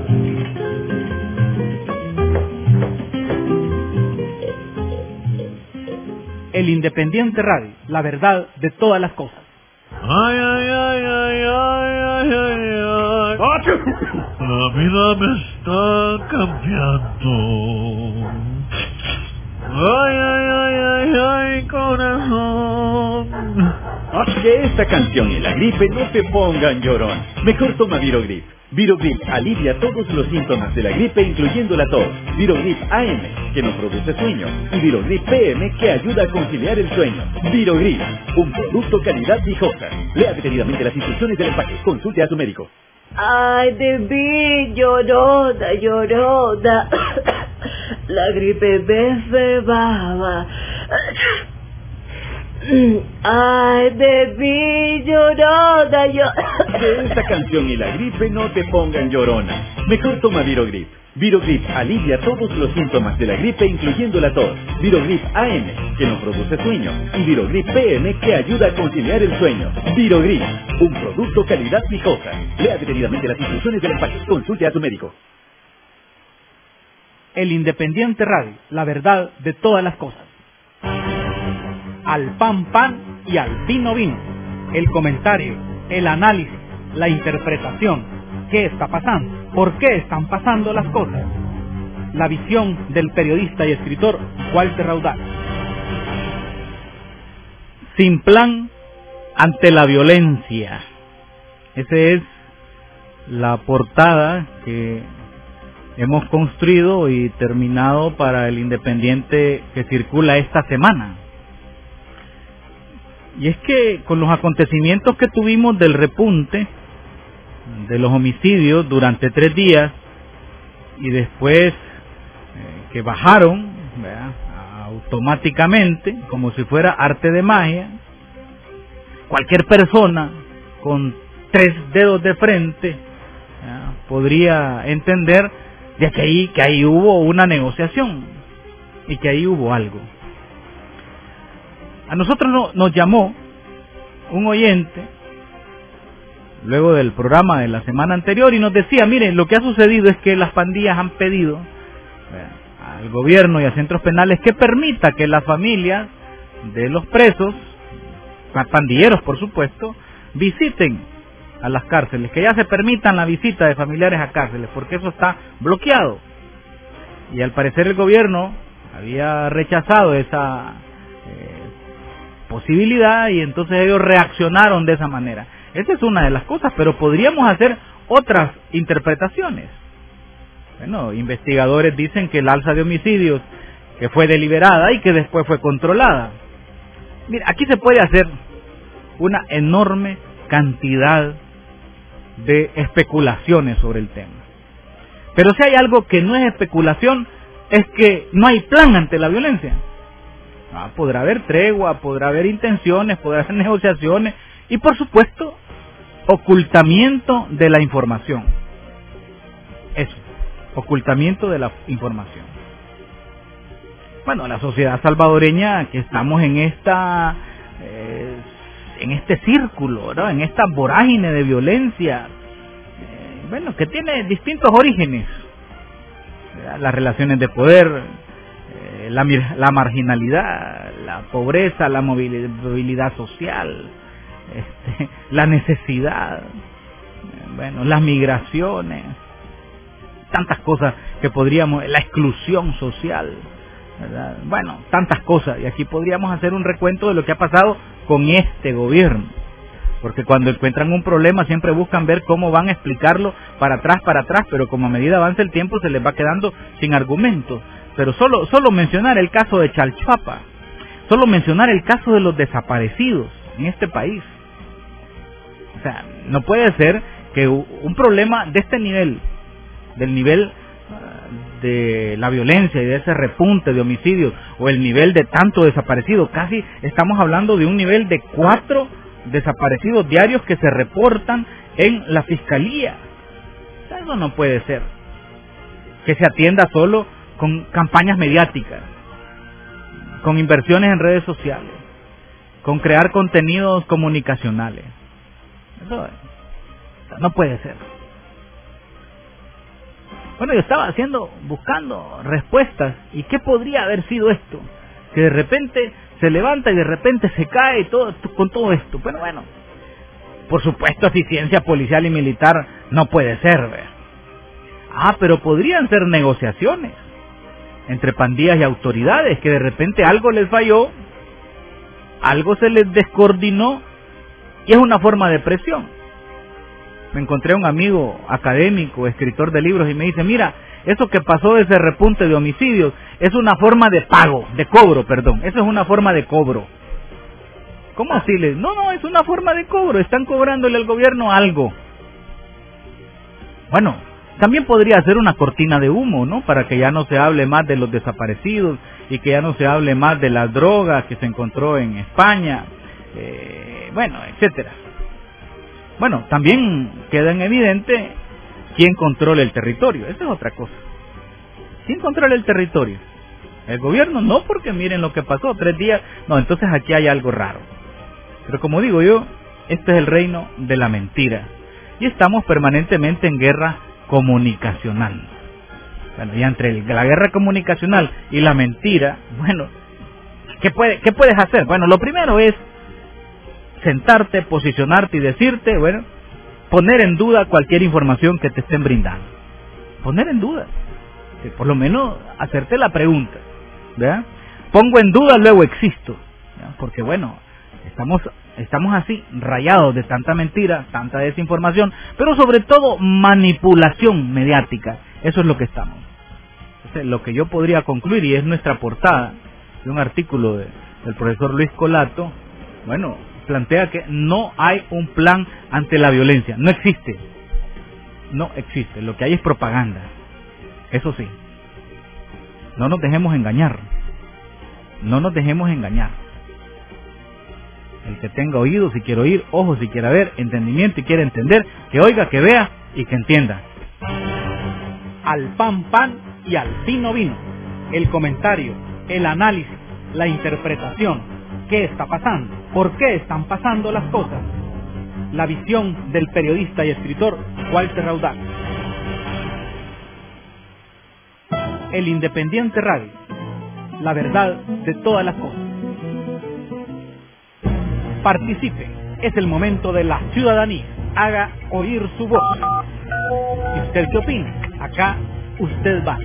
El Independiente Radio, la verdad de todas las cosas. Ay, ay, ay, ay, ay, ay, ay, ay. La vida me está cambiando. Ay, ay, ay, ay, ay, corazón. Que esta canción y la gripe no te pongan llorón. Mejor toma Virogrip. Virogrip alivia todos los síntomas de la gripe, incluyendo la tos. Virogrip A M, que no produce sueño. Y Virogrip P M, que ayuda a conciliar el sueño. Virogrip, un producto calidad Dijosa. Lea detenidamente las instrucciones del empaque. Consulte a su médico. Ay, de mí, llorona, llorona. La gripe me cebaba. Ay, de mí, llorona, yo... Que esta canción y la gripe no te pongan llorona. Mejor toma Virogrip. Virogrip alivia todos los síntomas de la gripe, incluyendo la tos. Virogrip A M, que no produce sueño. Y Virogrip P M, que ayuda a conciliar el sueño. Virogrip, un producto calidad Dijosa. Lea detenidamente las instrucciones del empaque. Consulte a su médico. El Independiente Radio, la verdad de todas las cosas. Al pan pan y al vino vino. El comentario, el análisis, la interpretación. ¿Qué está pasando? ¿Por qué están pasando las cosas? La visión del periodista y escritor Walter Raudal. Sin plan ante la violencia. Esa es la portada que hemos construido y terminado para el Independiente que circula esta semana. Y es que con los acontecimientos que tuvimos del repunte de los homicidios durante tres días y después eh, que bajaron, ¿verdad?, automáticamente, como si fuera arte de magia, cualquier persona con tres dedos de frente, ¿verdad?, podría entender de que ahí, que ahí hubo una negociación y que ahí hubo algo. A nosotros no, nos llamó un oyente luego del programa de la semana anterior y nos decía, miren, lo que ha sucedido es que las pandillas han pedido eh, al gobierno y a centros penales que permita que las familias de los presos, pandilleros por supuesto, visiten a las cárceles, que ya se permitan la visita de familiares a cárceles, porque eso está bloqueado. Y al parecer el gobierno había rechazado esa eh, posibilidad y entonces ellos reaccionaron de esa manera. Esa es una de las cosas, pero podríamos hacer otras interpretaciones. Bueno, investigadores dicen que el alza de homicidios que fue deliberada y que después fue controlada. Mira, aquí se puede hacer una enorme cantidad de especulaciones sobre el tema. Pero si hay algo que no es especulación, es que no hay plan ante la violencia. Ah, podrá haber tregua, podrá haber intenciones, podrá haber negociaciones y por supuesto ocultamiento de la información. Eso, ocultamiento de la información. Bueno, la sociedad salvadoreña, que estamos en esta eh, en este círculo, ¿no?, en esta vorágine de violencia, eh, bueno, que tiene distintos orígenes, ¿verdad?, las relaciones de poder, eh, la, la marginalidad, la pobreza, la movilidad social, este, la necesidad, bueno, las migraciones, tantas cosas que podríamos, la exclusión social, ¿verdad? Bueno, tantas cosas, y aquí podríamos hacer un recuento de lo que ha pasado con este gobierno, porque cuando encuentran un problema siempre buscan ver cómo van a explicarlo para atrás, para atrás, pero como a medida avanza el tiempo se les va quedando sin argumentos. Pero solo, solo mencionar el caso de Chalchuapa, solo mencionar el caso de los desaparecidos en este país. O sea, no puede ser que un problema de este nivel, del nivel de la violencia y de ese repunte de homicidios, o el nivel de tanto desaparecido, casi estamos hablando de un nivel de cuatro desaparecidos diarios que se reportan en la fiscalía. O sea, eso no puede ser que se atienda solo con campañas mediáticas, con inversiones en redes sociales, con crear contenidos comunicacionales. Eso no puede ser. Bueno, yo estaba haciendo, buscando respuestas, y ¿qué podría haber sido esto? Que de repente se levanta y de repente se cae y todo con todo esto. Pero bueno, por supuesto, eficiencia policial y militar no puede ser, ¿ve? Ah, pero podrían ser negociaciones entre pandillas y autoridades, que de repente algo les falló, algo se les descoordinó, y es una forma de presión. Me encontré a un amigo académico, escritor de libros, y me dice, mira, eso que pasó de ese repunte de homicidios es una forma de pago, de cobro, perdón, eso es una forma de cobro. ¿Cómo así? No, no, es una forma de cobro, están cobrándole al gobierno algo. Bueno, también podría ser una cortina de humo, ¿no? Para que ya no se hable más de los desaparecidos y que ya no se hable más de las drogas que se encontró en España, eh, bueno, etcétera. Bueno, también queda en evidente quién controla el territorio, esa es otra cosa. ¿Quién controla el territorio? El gobierno, no, porque miren lo que pasó, tres días, no, entonces aquí hay algo raro. Pero como digo yo, este es el reino de la mentira, y estamos permanentemente en guerra comunicacional. Bueno, y entre el, la guerra comunicacional y la mentira, bueno, ¿qué, puede, ¿qué puedes hacer? Bueno, lo primero es sentarte, posicionarte y decirte, bueno, poner en duda cualquier información que te estén brindando. Poner en duda. Que por lo menos hacerte la pregunta, ¿verdad? Pongo en duda, luego existo, ¿verdad? Porque bueno, estamos estamos así, rayados de tanta mentira, tanta desinformación, pero sobre todo manipulación mediática. Eso es lo que estamos. Entonces, lo que yo podría concluir, y es nuestra portada de un artículo de, del profesor Luis Colato, bueno, plantea que no hay un plan ante la violencia, no existe, no existe, lo que hay es propaganda, eso sí, no nos dejemos engañar, no nos dejemos engañar, el que tenga oídos si quiere oír, ojos si quiere ver, entendimiento y quiere entender, que oiga, que vea y que entienda. Al pan pan y al vino vino, el comentario, el análisis, la interpretación, ¿qué está pasando? ¿Por qué están pasando las cosas? La visión del periodista y escritor Walter Raudal. El Independiente Radio, la verdad de todas las cosas. Participe, es el momento de la ciudadanía. Haga oír su voz. ¿Y usted qué opina? Acá usted va.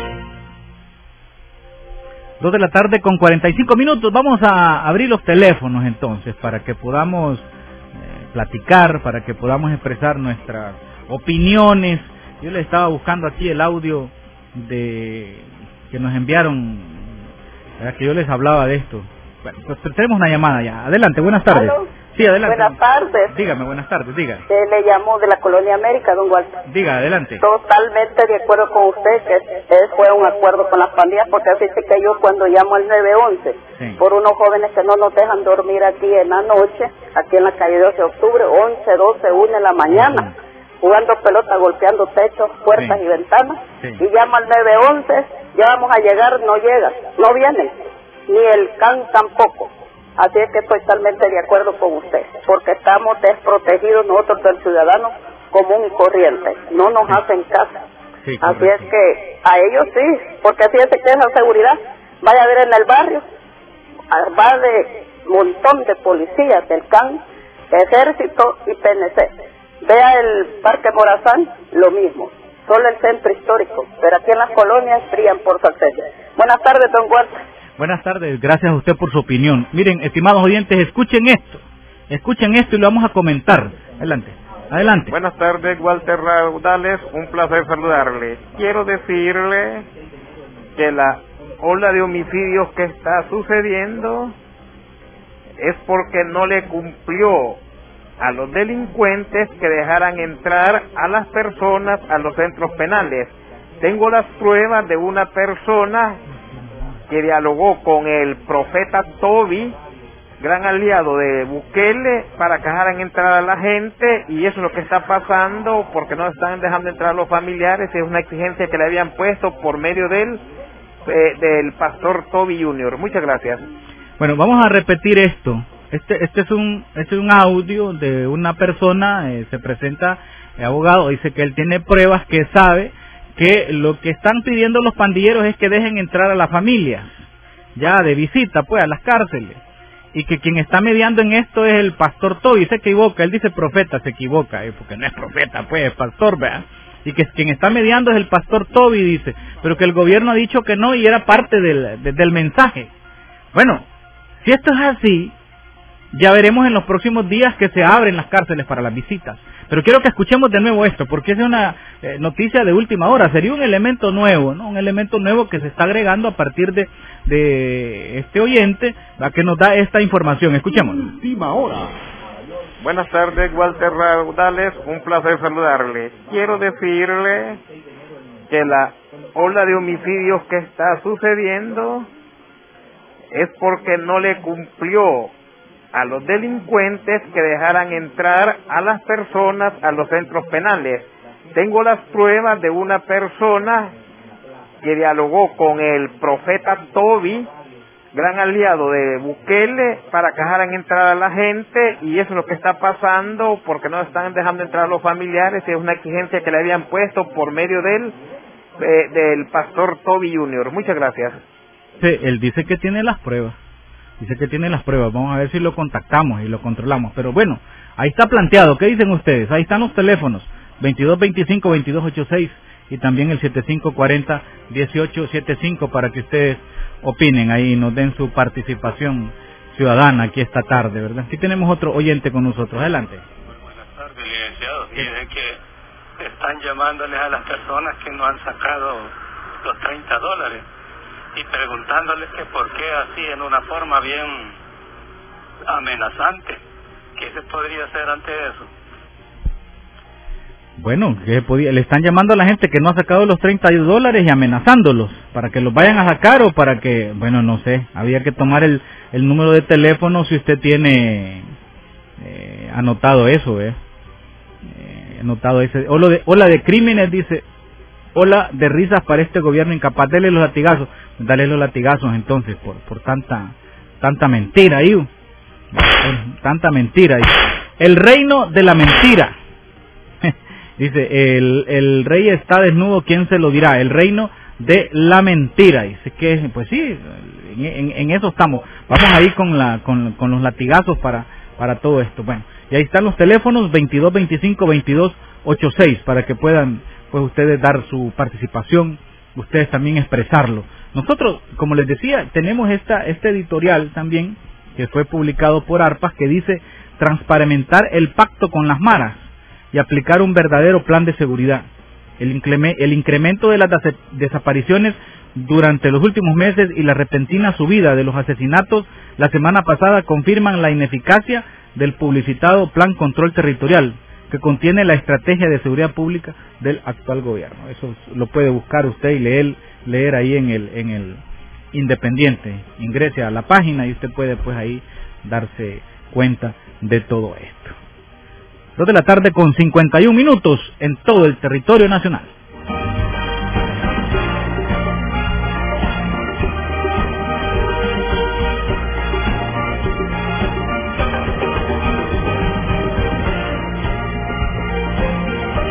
Dos de la tarde con cuarenta y cinco minutos. Vamos a abrir los teléfonos entonces para que podamos eh, platicar, para que podamos expresar nuestras opiniones. Yo le estaba buscando aquí el audio de que nos enviaron, ¿verdad? Que yo les hablaba de esto. Bueno, pues tenemos una llamada ya. Adelante, buenas tardes. ¿Aló? Sí, adelante. Buenas tardes. Dígame, buenas tardes, diga. Se le llamó de la Colonia América, don Walter. Diga, adelante. Totalmente de acuerdo con usted, que es, fue un acuerdo con las pandillas, porque fíjate que yo cuando llamo al nueve once, sí, por unos jóvenes que no nos dejan dormir aquí en la noche, aquí en la calle doce de octubre, once, doce, una de la mañana, uh-huh, jugando pelota, golpeando techos, puertas, sí, y ventanas, sí, y llamo al nueve once, ya vamos a llegar, no llega, no vienen, ni el C A N tampoco. Así es que estoy totalmente de acuerdo con usted, porque estamos desprotegidos nosotros del ciudadano común y corriente, no nos hacen caso. Sí, así es que a ellos sí, porque fíjese que esa seguridad, vaya a ver en el barrio, va de montón de policías del C A N, Ejército y P N C. Vea el Parque Morazán, lo mismo, solo el centro histórico, pero aquí en las colonias brillan por su acceso. Buenas tardes, don Walter. Buenas tardes, gracias a usted por su opinión. Miren, estimados oyentes, escuchen esto, escuchen esto y lo vamos a comentar. Adelante, adelante. Buenas tardes, Walter Raudales, un placer saludarle. Quiero decirle que la ola de homicidios que está sucediendo es porque no le cumplió a los delincuentes que dejaran entrar a las personas a los centros penales. Tengo las pruebas de una persona que dialogó con el profeta Toby, gran aliado de Bukele, para que dejaran entrar a la gente, y eso es lo que está pasando porque no están dejando entrar a los familiares. Es una exigencia que le habían puesto por medio del, eh, del pastor Toby junior Muchas gracias. Bueno, vamos a repetir esto. Este, este es un, este es un audio de una persona, eh, se presenta eh, abogado, dice que él tiene pruebas, que sabe que lo que están pidiendo los pandilleros es que dejen entrar a la familia, ya de visita, pues, a las cárceles, y que quien está mediando en esto es el pastor Toby. Se equivoca, él dice profeta, se equivoca, eh, porque no es profeta, pues, es pastor, ¿verdad? Y que quien está mediando es el pastor Toby, dice, pero que el gobierno ha dicho que no y era parte del, de, del mensaje. Bueno, si esto es así, ya veremos en los próximos días que se abren las cárceles para las visitas. Pero quiero que escuchemos de nuevo esto, porque es una eh, noticia de última hora. Sería un elemento nuevo, ¿no? Un elemento nuevo que se está agregando a partir de, de este oyente, a que nos da esta información. Escuchemos. Última hora. Buenas tardes, Walter Raudales, un placer saludarle. Quiero decirle que la ola de homicidios que está sucediendo es porque no le cumplió a los delincuentes que dejaran entrar a las personas a los centros penales. Tengo las pruebas de una persona que dialogó con el profeta Toby, gran aliado de Bukele, para que dejaran entrar a la gente, y eso es lo que está pasando porque no están dejando entrar a los familiares. Es una exigencia que le habían puesto por medio del, eh, del pastor Toby junior Muchas gracias. Sí, él dice que tiene las pruebas. Dice que tiene las pruebas. Vamos a ver si lo contactamos y lo controlamos. Pero bueno, ahí está planteado. ¿Qué dicen ustedes? Ahí están los teléfonos. veintidós veinticinco, veintidós ochenta y seis y también el setenta y cinco cuarenta, dieciocho setenta y cinco para que ustedes opinen ahí y nos den su participación ciudadana aquí esta tarde, ¿verdad? Aquí tenemos otro oyente con nosotros. Adelante. Muy buenas tardes, licenciado. Fíjense que están llamándoles a las personas que no han sacado los treinta dólares. Y preguntándoles que por qué así, en una forma bien amenazante, ¿qué se podría hacer ante eso? Bueno, que podía, le están llamando a la gente que no ha sacado los treinta dólares y amenazándolos para que los vayan a sacar, o para que, bueno, no sé, había que tomar el, el número de teléfono si usted tiene eh, anotado eso, eh, eh anotado ese, ola de, ola de crímenes, dice. Ola de risas para este gobierno incapaz. Dale los latigazos. Dale los latigazos entonces por por tanta tanta mentira ahí. Tanta mentira ahí. El reino de la mentira. Dice, el, el rey está desnudo, ¿quién se lo dirá? El reino de la mentira. Dice que, pues sí, en, en, en eso estamos. Vamos ahí con la con, con los latigazos para para todo esto. Bueno, y ahí están los teléfonos veintidós veinticinco, veintidós ochenta y seis para que puedan, pues, ustedes dar su participación, ustedes también expresarlo. Nosotros, como les decía, tenemos esta este editorial también que fue publicado por ARPAS, que dice transparentar el pacto con las maras y aplicar un verdadero plan de seguridad. El, increme, el incremento de las des desapariciones durante los últimos meses y la repentina subida de los asesinatos la semana pasada confirman la ineficacia del publicitado Plan Control Territorial, que contiene la estrategia de seguridad pública del actual gobierno. Eso lo puede buscar usted y leer, leer ahí en el, en el Independiente. Ingrese a la página y usted puede, pues, ahí darse cuenta de todo esto. Dos de la tarde con cincuenta y un minutos en todo el territorio nacional.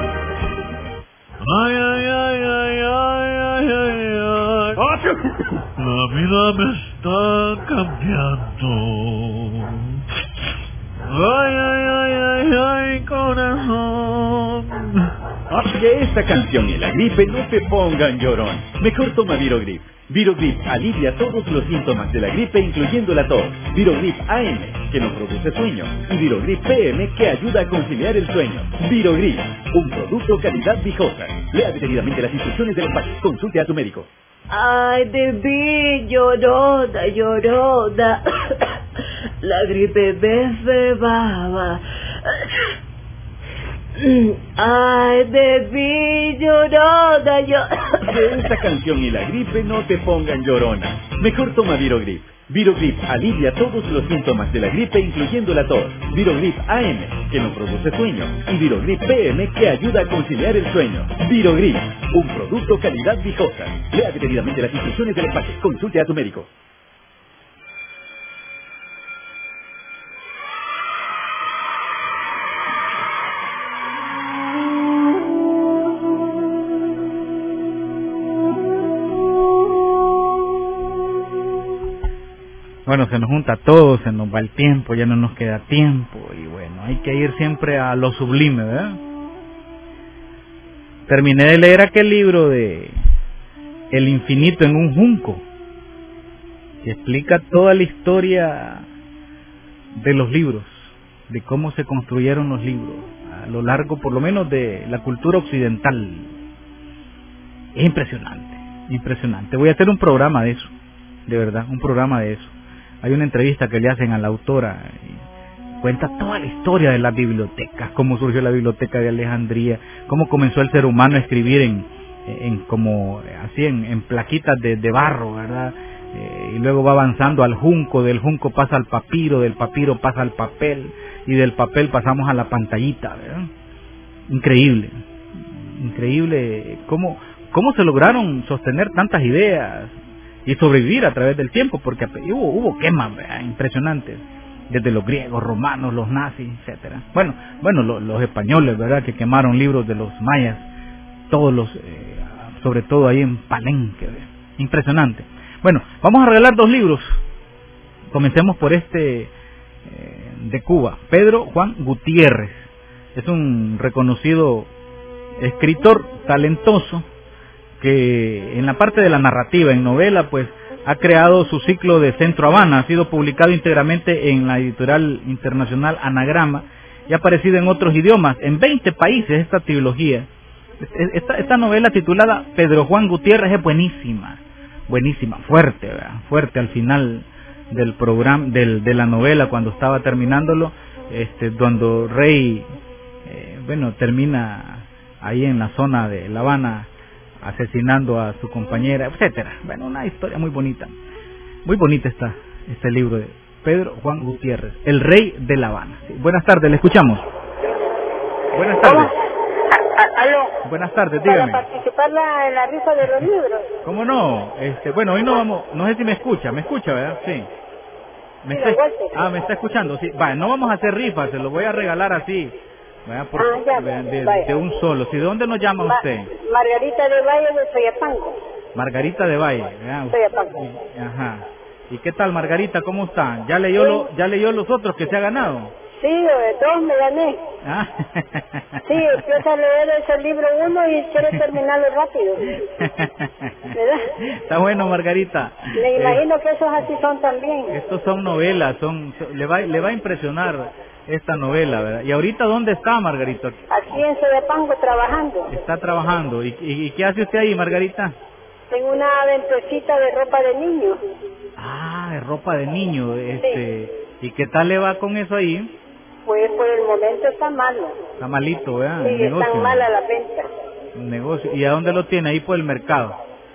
Ay, ay, ay, ay, ay, ay, ay, ay. La vida me está cambiando. Ay, ay, ay, ay, ay, corazón. Que esta canción y la gripe no te pongan llorón. Mejor toma Virogrip. Virogrip alivia todos los síntomas de la gripe, incluyendo la tos. Virogrip A M, que no produce sueño. Y Virogrip P M, que ayuda a conciliar el sueño. Virogrip, un producto calidad Vijosa. Lea detenidamente las instrucciones del empaque. Consulte a tu médico. Ay, de mí, lloroda, lloroda. La gripe me cebaba. Ay, de mí, lloroda, yo. Que esta canción y la gripe no te pongan llorona. Mejor toma Virogrip. Virogrip alivia todos los síntomas de la gripe, incluyendo la tos. Virogrip A M, que no produce sueño. Y Virogrip P M, que ayuda a conciliar el sueño. Virogrip, un producto calidad Vijosa. Lea detenidamente las instrucciones del empaque. Consulte a tu médico. Bueno, se nos junta todo, se nos va el tiempo, ya no nos queda tiempo, y bueno, hay que ir siempre a lo sublime, ¿verdad? Terminé de leer aquel libro de El infinito en un junco, que explica toda la historia de los libros, de cómo se construyeron los libros, a lo largo por lo menos de la cultura occidental. Es impresionante, impresionante. Voy a hacer un programa de eso, de verdad, un programa de eso. Hay una entrevista que le hacen a la autora y cuenta toda la historia de las bibliotecas, cómo surgió la biblioteca de Alejandría, cómo comenzó el ser humano a escribir en, en como así en, en plaquitas de, de barro, ¿verdad? Eh, y luego va avanzando al junco, del junco pasa al papiro, del papiro pasa al papel y del papel pasamos a la pantallita, ¿verdad? Increíble, increíble cómo cómo se lograron sostener tantas ideas y sobrevivir a través del tiempo, porque hubo, hubo quemas, ¿verdad? Impresionantes, desde los griegos, romanos, los nazis, etcétera. Bueno, bueno, lo, los españoles, ¿verdad? Que quemaron libros de los mayas, todos los, eh, sobre todo ahí en Palenque, ¿verdad? Impresionante. Bueno, vamos a regalar dos libros. Comencemos por este eh, de Cuba, Pedro Juan Gutiérrez. Es un reconocido escritor talentoso, que en la parte de la narrativa, en novela, pues ha creado su ciclo de Centro Habana, ha sido publicado íntegramente en la editorial internacional Anagrama y ha aparecido en otros idiomas, en veinte países esta trilogía. Esta, esta novela titulada Pedro Juan Gutiérrez es buenísima, buenísima, fuerte, ¿verdad? Fuerte al final del programa, del, de la novela, cuando estaba terminándolo, este, cuando Rey, eh, bueno, termina ahí en la zona de La Habana, asesinando a su compañera, etcétera. Bueno, una historia muy bonita. Muy bonita está este libro de Pedro Juan Gutiérrez, El Rey de La Habana. Sí, buenas tardes, le escuchamos. Buenas tardes. ¿Aló? Buenas tardes, dígame. Para participar la, en la rifa de los libros. ¿Cómo no? Este, bueno, hoy no vamos, no sé si me escucha, ¿me escucha, verdad? Sí. ¿Me está, ah, me está escuchando, sí. Vale, no vamos a hacer rifas, se lo voy a regalar así. Vaya por, ah, ya, de, de, de un solo. ¿Sí, ¿de dónde nos llama Ma usted? Margarita de Valle de Soyapango. Margarita de Valle. Soyapango. Ajá. ¿Y qué tal, Margarita? ¿Cómo está? ¿Ya leyó, sí. lo, ya leyó los otros que se ha ganado? Sí, dos me gané. Ah. Sí, empiezo a leer ese libro uno y quiero terminarlo rápido. ¿Verdad? Está bueno, Margarita. Me imagino eh, que esos así son también. Estos son novelas, son, son le va le va a impresionar esta novela, ¿verdad? ¿Y ahorita dónde está, Margarita? Aquí en Soyapango trabajando. Está trabajando. ¿Y, y, y qué hace usted ahí, Margarita? Tengo una ventochita de ropa de niño. Ah, de ropa de niño. Este, sí. ¿Y qué tal le va con eso ahí? Pues por el momento está malo. Está malito, ¿verdad? Sí, están malas las ventas. Un negocio. ¿Y a dónde lo tiene? Ahí por el mercado.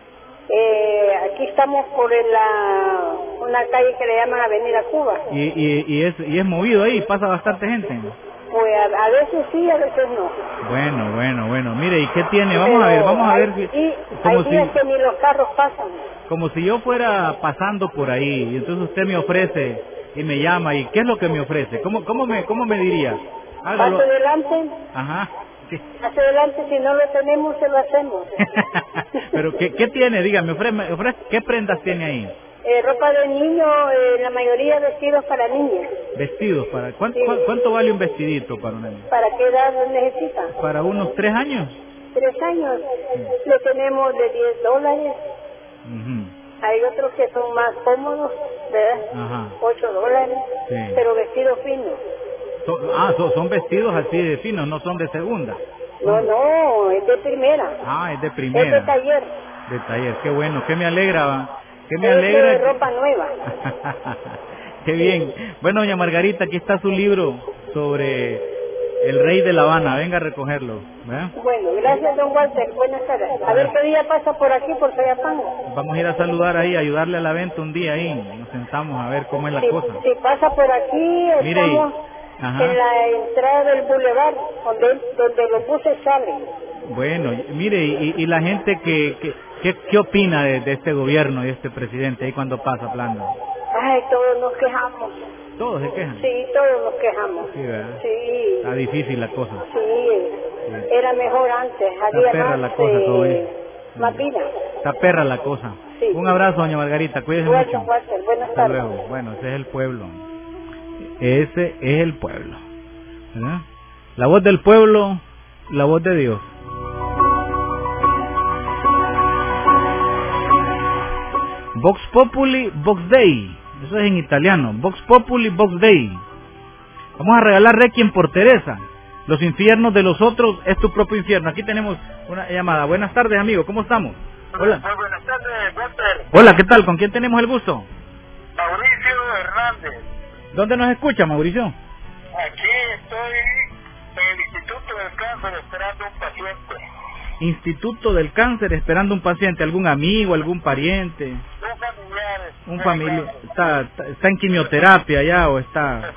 Eh, aquí estamos por la una calle que le llaman Avenida Cuba. ¿Y, y, y, es, y es movido ahí? ¿Pasa bastante gente? Pues a, a veces sí, a veces no. Bueno, bueno, bueno. Mire, ¿y qué tiene? Vamos Pero a ver, vamos a ver. Hay, y como hay días si, que ni los carros pasan. Como si yo fuera pasando por ahí, y entonces usted me ofrece y me llama, ¿y qué es lo que me ofrece? ¿Cómo, cómo, me, cómo me diría? Hágalo. Paso adelante. Ajá. Hacia adelante, si no lo tenemos, se lo hacemos. Pero, ¿qué, qué tiene? Dígame, ofrece, ofrece, ¿qué prendas tiene ahí? Eh, ropa de niño, eh, la mayoría vestidos para niñas. Vestidos, para ¿cuánto, Sí. ¿cuánto vale un vestidito para una niña? ¿Para qué edad lo necesita? Para unos tres años. Tres años. Le tenemos de diez dólares. Ujú. Hay otros que son más cómodos, ¿verdad? Ajá. Ocho dólares, Sí. pero vestidos finos. So- ah, so- son vestidos así de finos, no son de segunda. No, no, es de primera. Ah, es de Es de primera. taller. De taller, qué bueno, qué me alegra, va. Qué me Es alegra. de ropa nueva. Qué bien. Bueno, doña Margarita, aquí está su libro sobre el rey de La Habana. Venga a recogerlo. ¿verdad? Bueno, gracias, don Walter. Buenas tardes. A ver qué día pasa por aquí, por Soyapango. Vamos a ir a saludar ahí, a ayudarle a la venta un día ahí. Nos sentamos a ver cómo es la Si, cosa. si pasa por aquí, Mire ahí. estamos Ajá. en la entrada del bulevar, donde, donde los buses salen. Bueno, y- mire, y, y la gente que, que, que- ¿qué opina de, de este gobierno y de este presidente ahí cuando pasa hablando? Ay, todos nos quejamos. Todos se quejan. Sí, todos nos quejamos. Sí, ¿verdad? Sí, Está difícil la cosa. sí. Era mejor antes. Está Había perra más, la cosa eh, todavía. más vida. Está perra la cosa. Sí. Un abrazo, doña Margarita. Cuídese Bueno, mucho. Walter, buenas Hasta tardes. luego. Bueno, ese es el pueblo. Ese es el pueblo. ¿verdad? La voz del pueblo, la voz de Dios. Vox Populi, Vox Dei. Eso es en italiano. Vox Populi, Vox Dei. Vamos a regalar Requiem por Teresa. Los infiernos de los otros es tu propio infierno. Aquí tenemos una llamada. Buenas tardes, amigo. ¿Cómo estamos? Hola. Muy buenas tardes, Walter. Hola, ¿qué tal? ¿Con quién tenemos el gusto? Mauricio Hernández. ¿Dónde nos escucha, Mauricio? Aquí estoy en el Instituto del Cáncer esperando un paciente. Instituto del Cáncer esperando un paciente, algún amigo, algún pariente, Un familiar. un familiar. Está, está, está en quimioterapia ya o está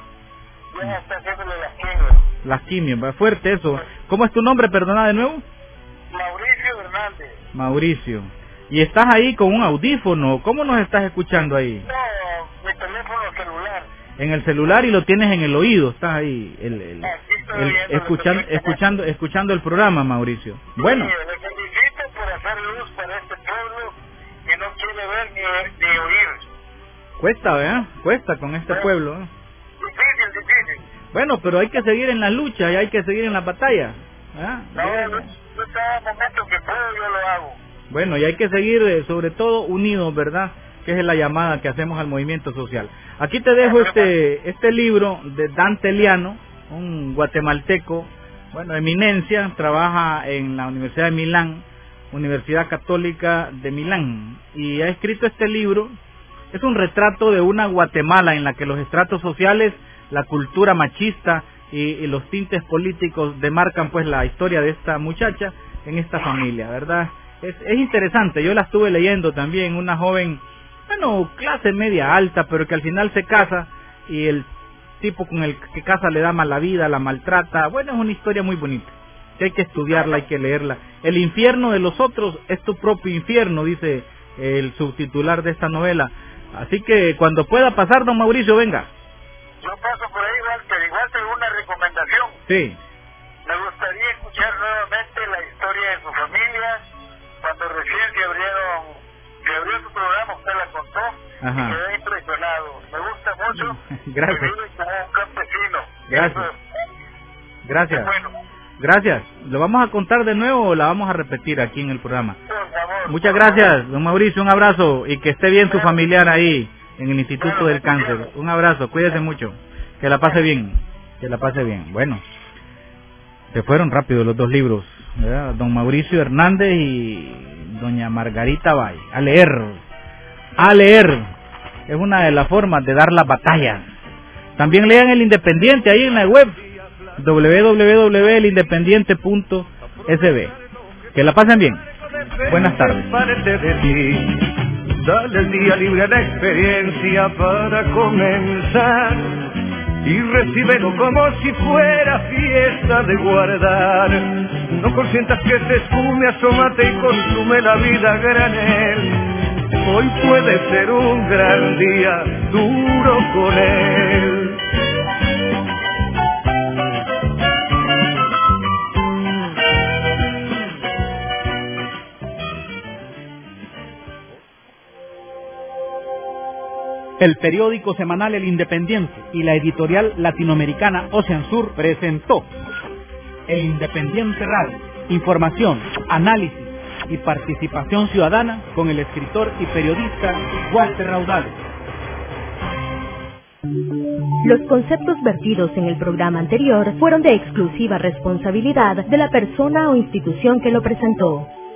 Ya está haciéndole las quimios. las quimios, va fuerte eso. ¿Cómo es tu nombre, perdona de nuevo? Mauricio Hernández. Mauricio. Y estás ahí con un audífono, ¿cómo nos estás escuchando ahí? No, mi teléfono celular. En el celular y lo tienes en el oído, estás ahí el, el, el- escuchando, escuchando, escuchando el programa, Mauricio. Bueno, Sí, le felicito por hacer luz para este pueblo que no quiere ver ni, ni oír. cuesta, ¿verdad? Cuesta con este pueblo. ¿eh? Difícil, difícil. Bueno, pero hay que seguir en la lucha y hay que seguir en la batalla. ¿verdad? No, yo, yo cada momento que puedo yo lo hago. Bueno, y hay que seguir eh, sobre todo unidos, ¿verdad? Que es la llamada que hacemos al movimiento social. Aquí te dejo este este libro de Dante Liano, un guatemalteco, bueno, eminencia, trabaja en la Universidad de Milán, Universidad Católica de Milán, y ha escrito este libro. Es un retrato de una Guatemala en la que los estratos sociales, la cultura machista y, y los tintes políticos demarcan pues la historia de esta muchacha en esta familia, ¿verdad? Es, es interesante, yo la estuve leyendo también, una joven, bueno, clase media alta, pero que al final se casa y el tipo con el que casa le da mala vida, la maltrata. Bueno, es una historia muy bonita, que hay que estudiarla, hay que leerla. El infierno de los otros es tu propio infierno, dice el subtitular de esta novela. Así que cuando pueda pasar, don Mauricio, venga. Yo paso por ahí, Walter, igual tengo una recomendación. Sí. Me gustaría escuchar nuevamente la historia de su familia, cuando recién se abrieron, se abrió su programa, usted la contó, Ajá. y quedé impresionado. Me gusta mucho. Gracias. Que vive como un campesino. Gracias. Eso, Gracias. bueno, Gracias. ¿Lo vamos a contar de nuevo o la vamos a repetir aquí en el programa? por favor. Muchas gracias, don Mauricio. Un abrazo y que esté bien su familiar ahí en el Instituto del Cáncer. Un abrazo. Cuídese mucho. Que la pase bien. Que la pase bien. Bueno, se fueron rápido los dos libros, ¿verdad? Don Mauricio Hernández y doña Margarita Valle. A leer. A leer. Es una de las formas de dar las batallas. También lean El Independiente ahí en la web doble u doble u doble u punto el independiente punto s b. Que la pasen bien. Buenas tardes. Parte de ti, dale el día libre de experiencia para comenzar y recíbelo como si fuera fiesta de guardar. No consientas que se esfume, asómate y consume la vida a granel. Hoy puede ser un gran día, duro con él. El periódico semanal El Independiente y la editorial latinoamericana Ocean Sur presentó El Independiente Radio. Información, análisis y participación ciudadana con el escritor y periodista Walter Raudales. Los conceptos vertidos en el programa anterior fueron de exclusiva responsabilidad de la persona o institución que lo presentó.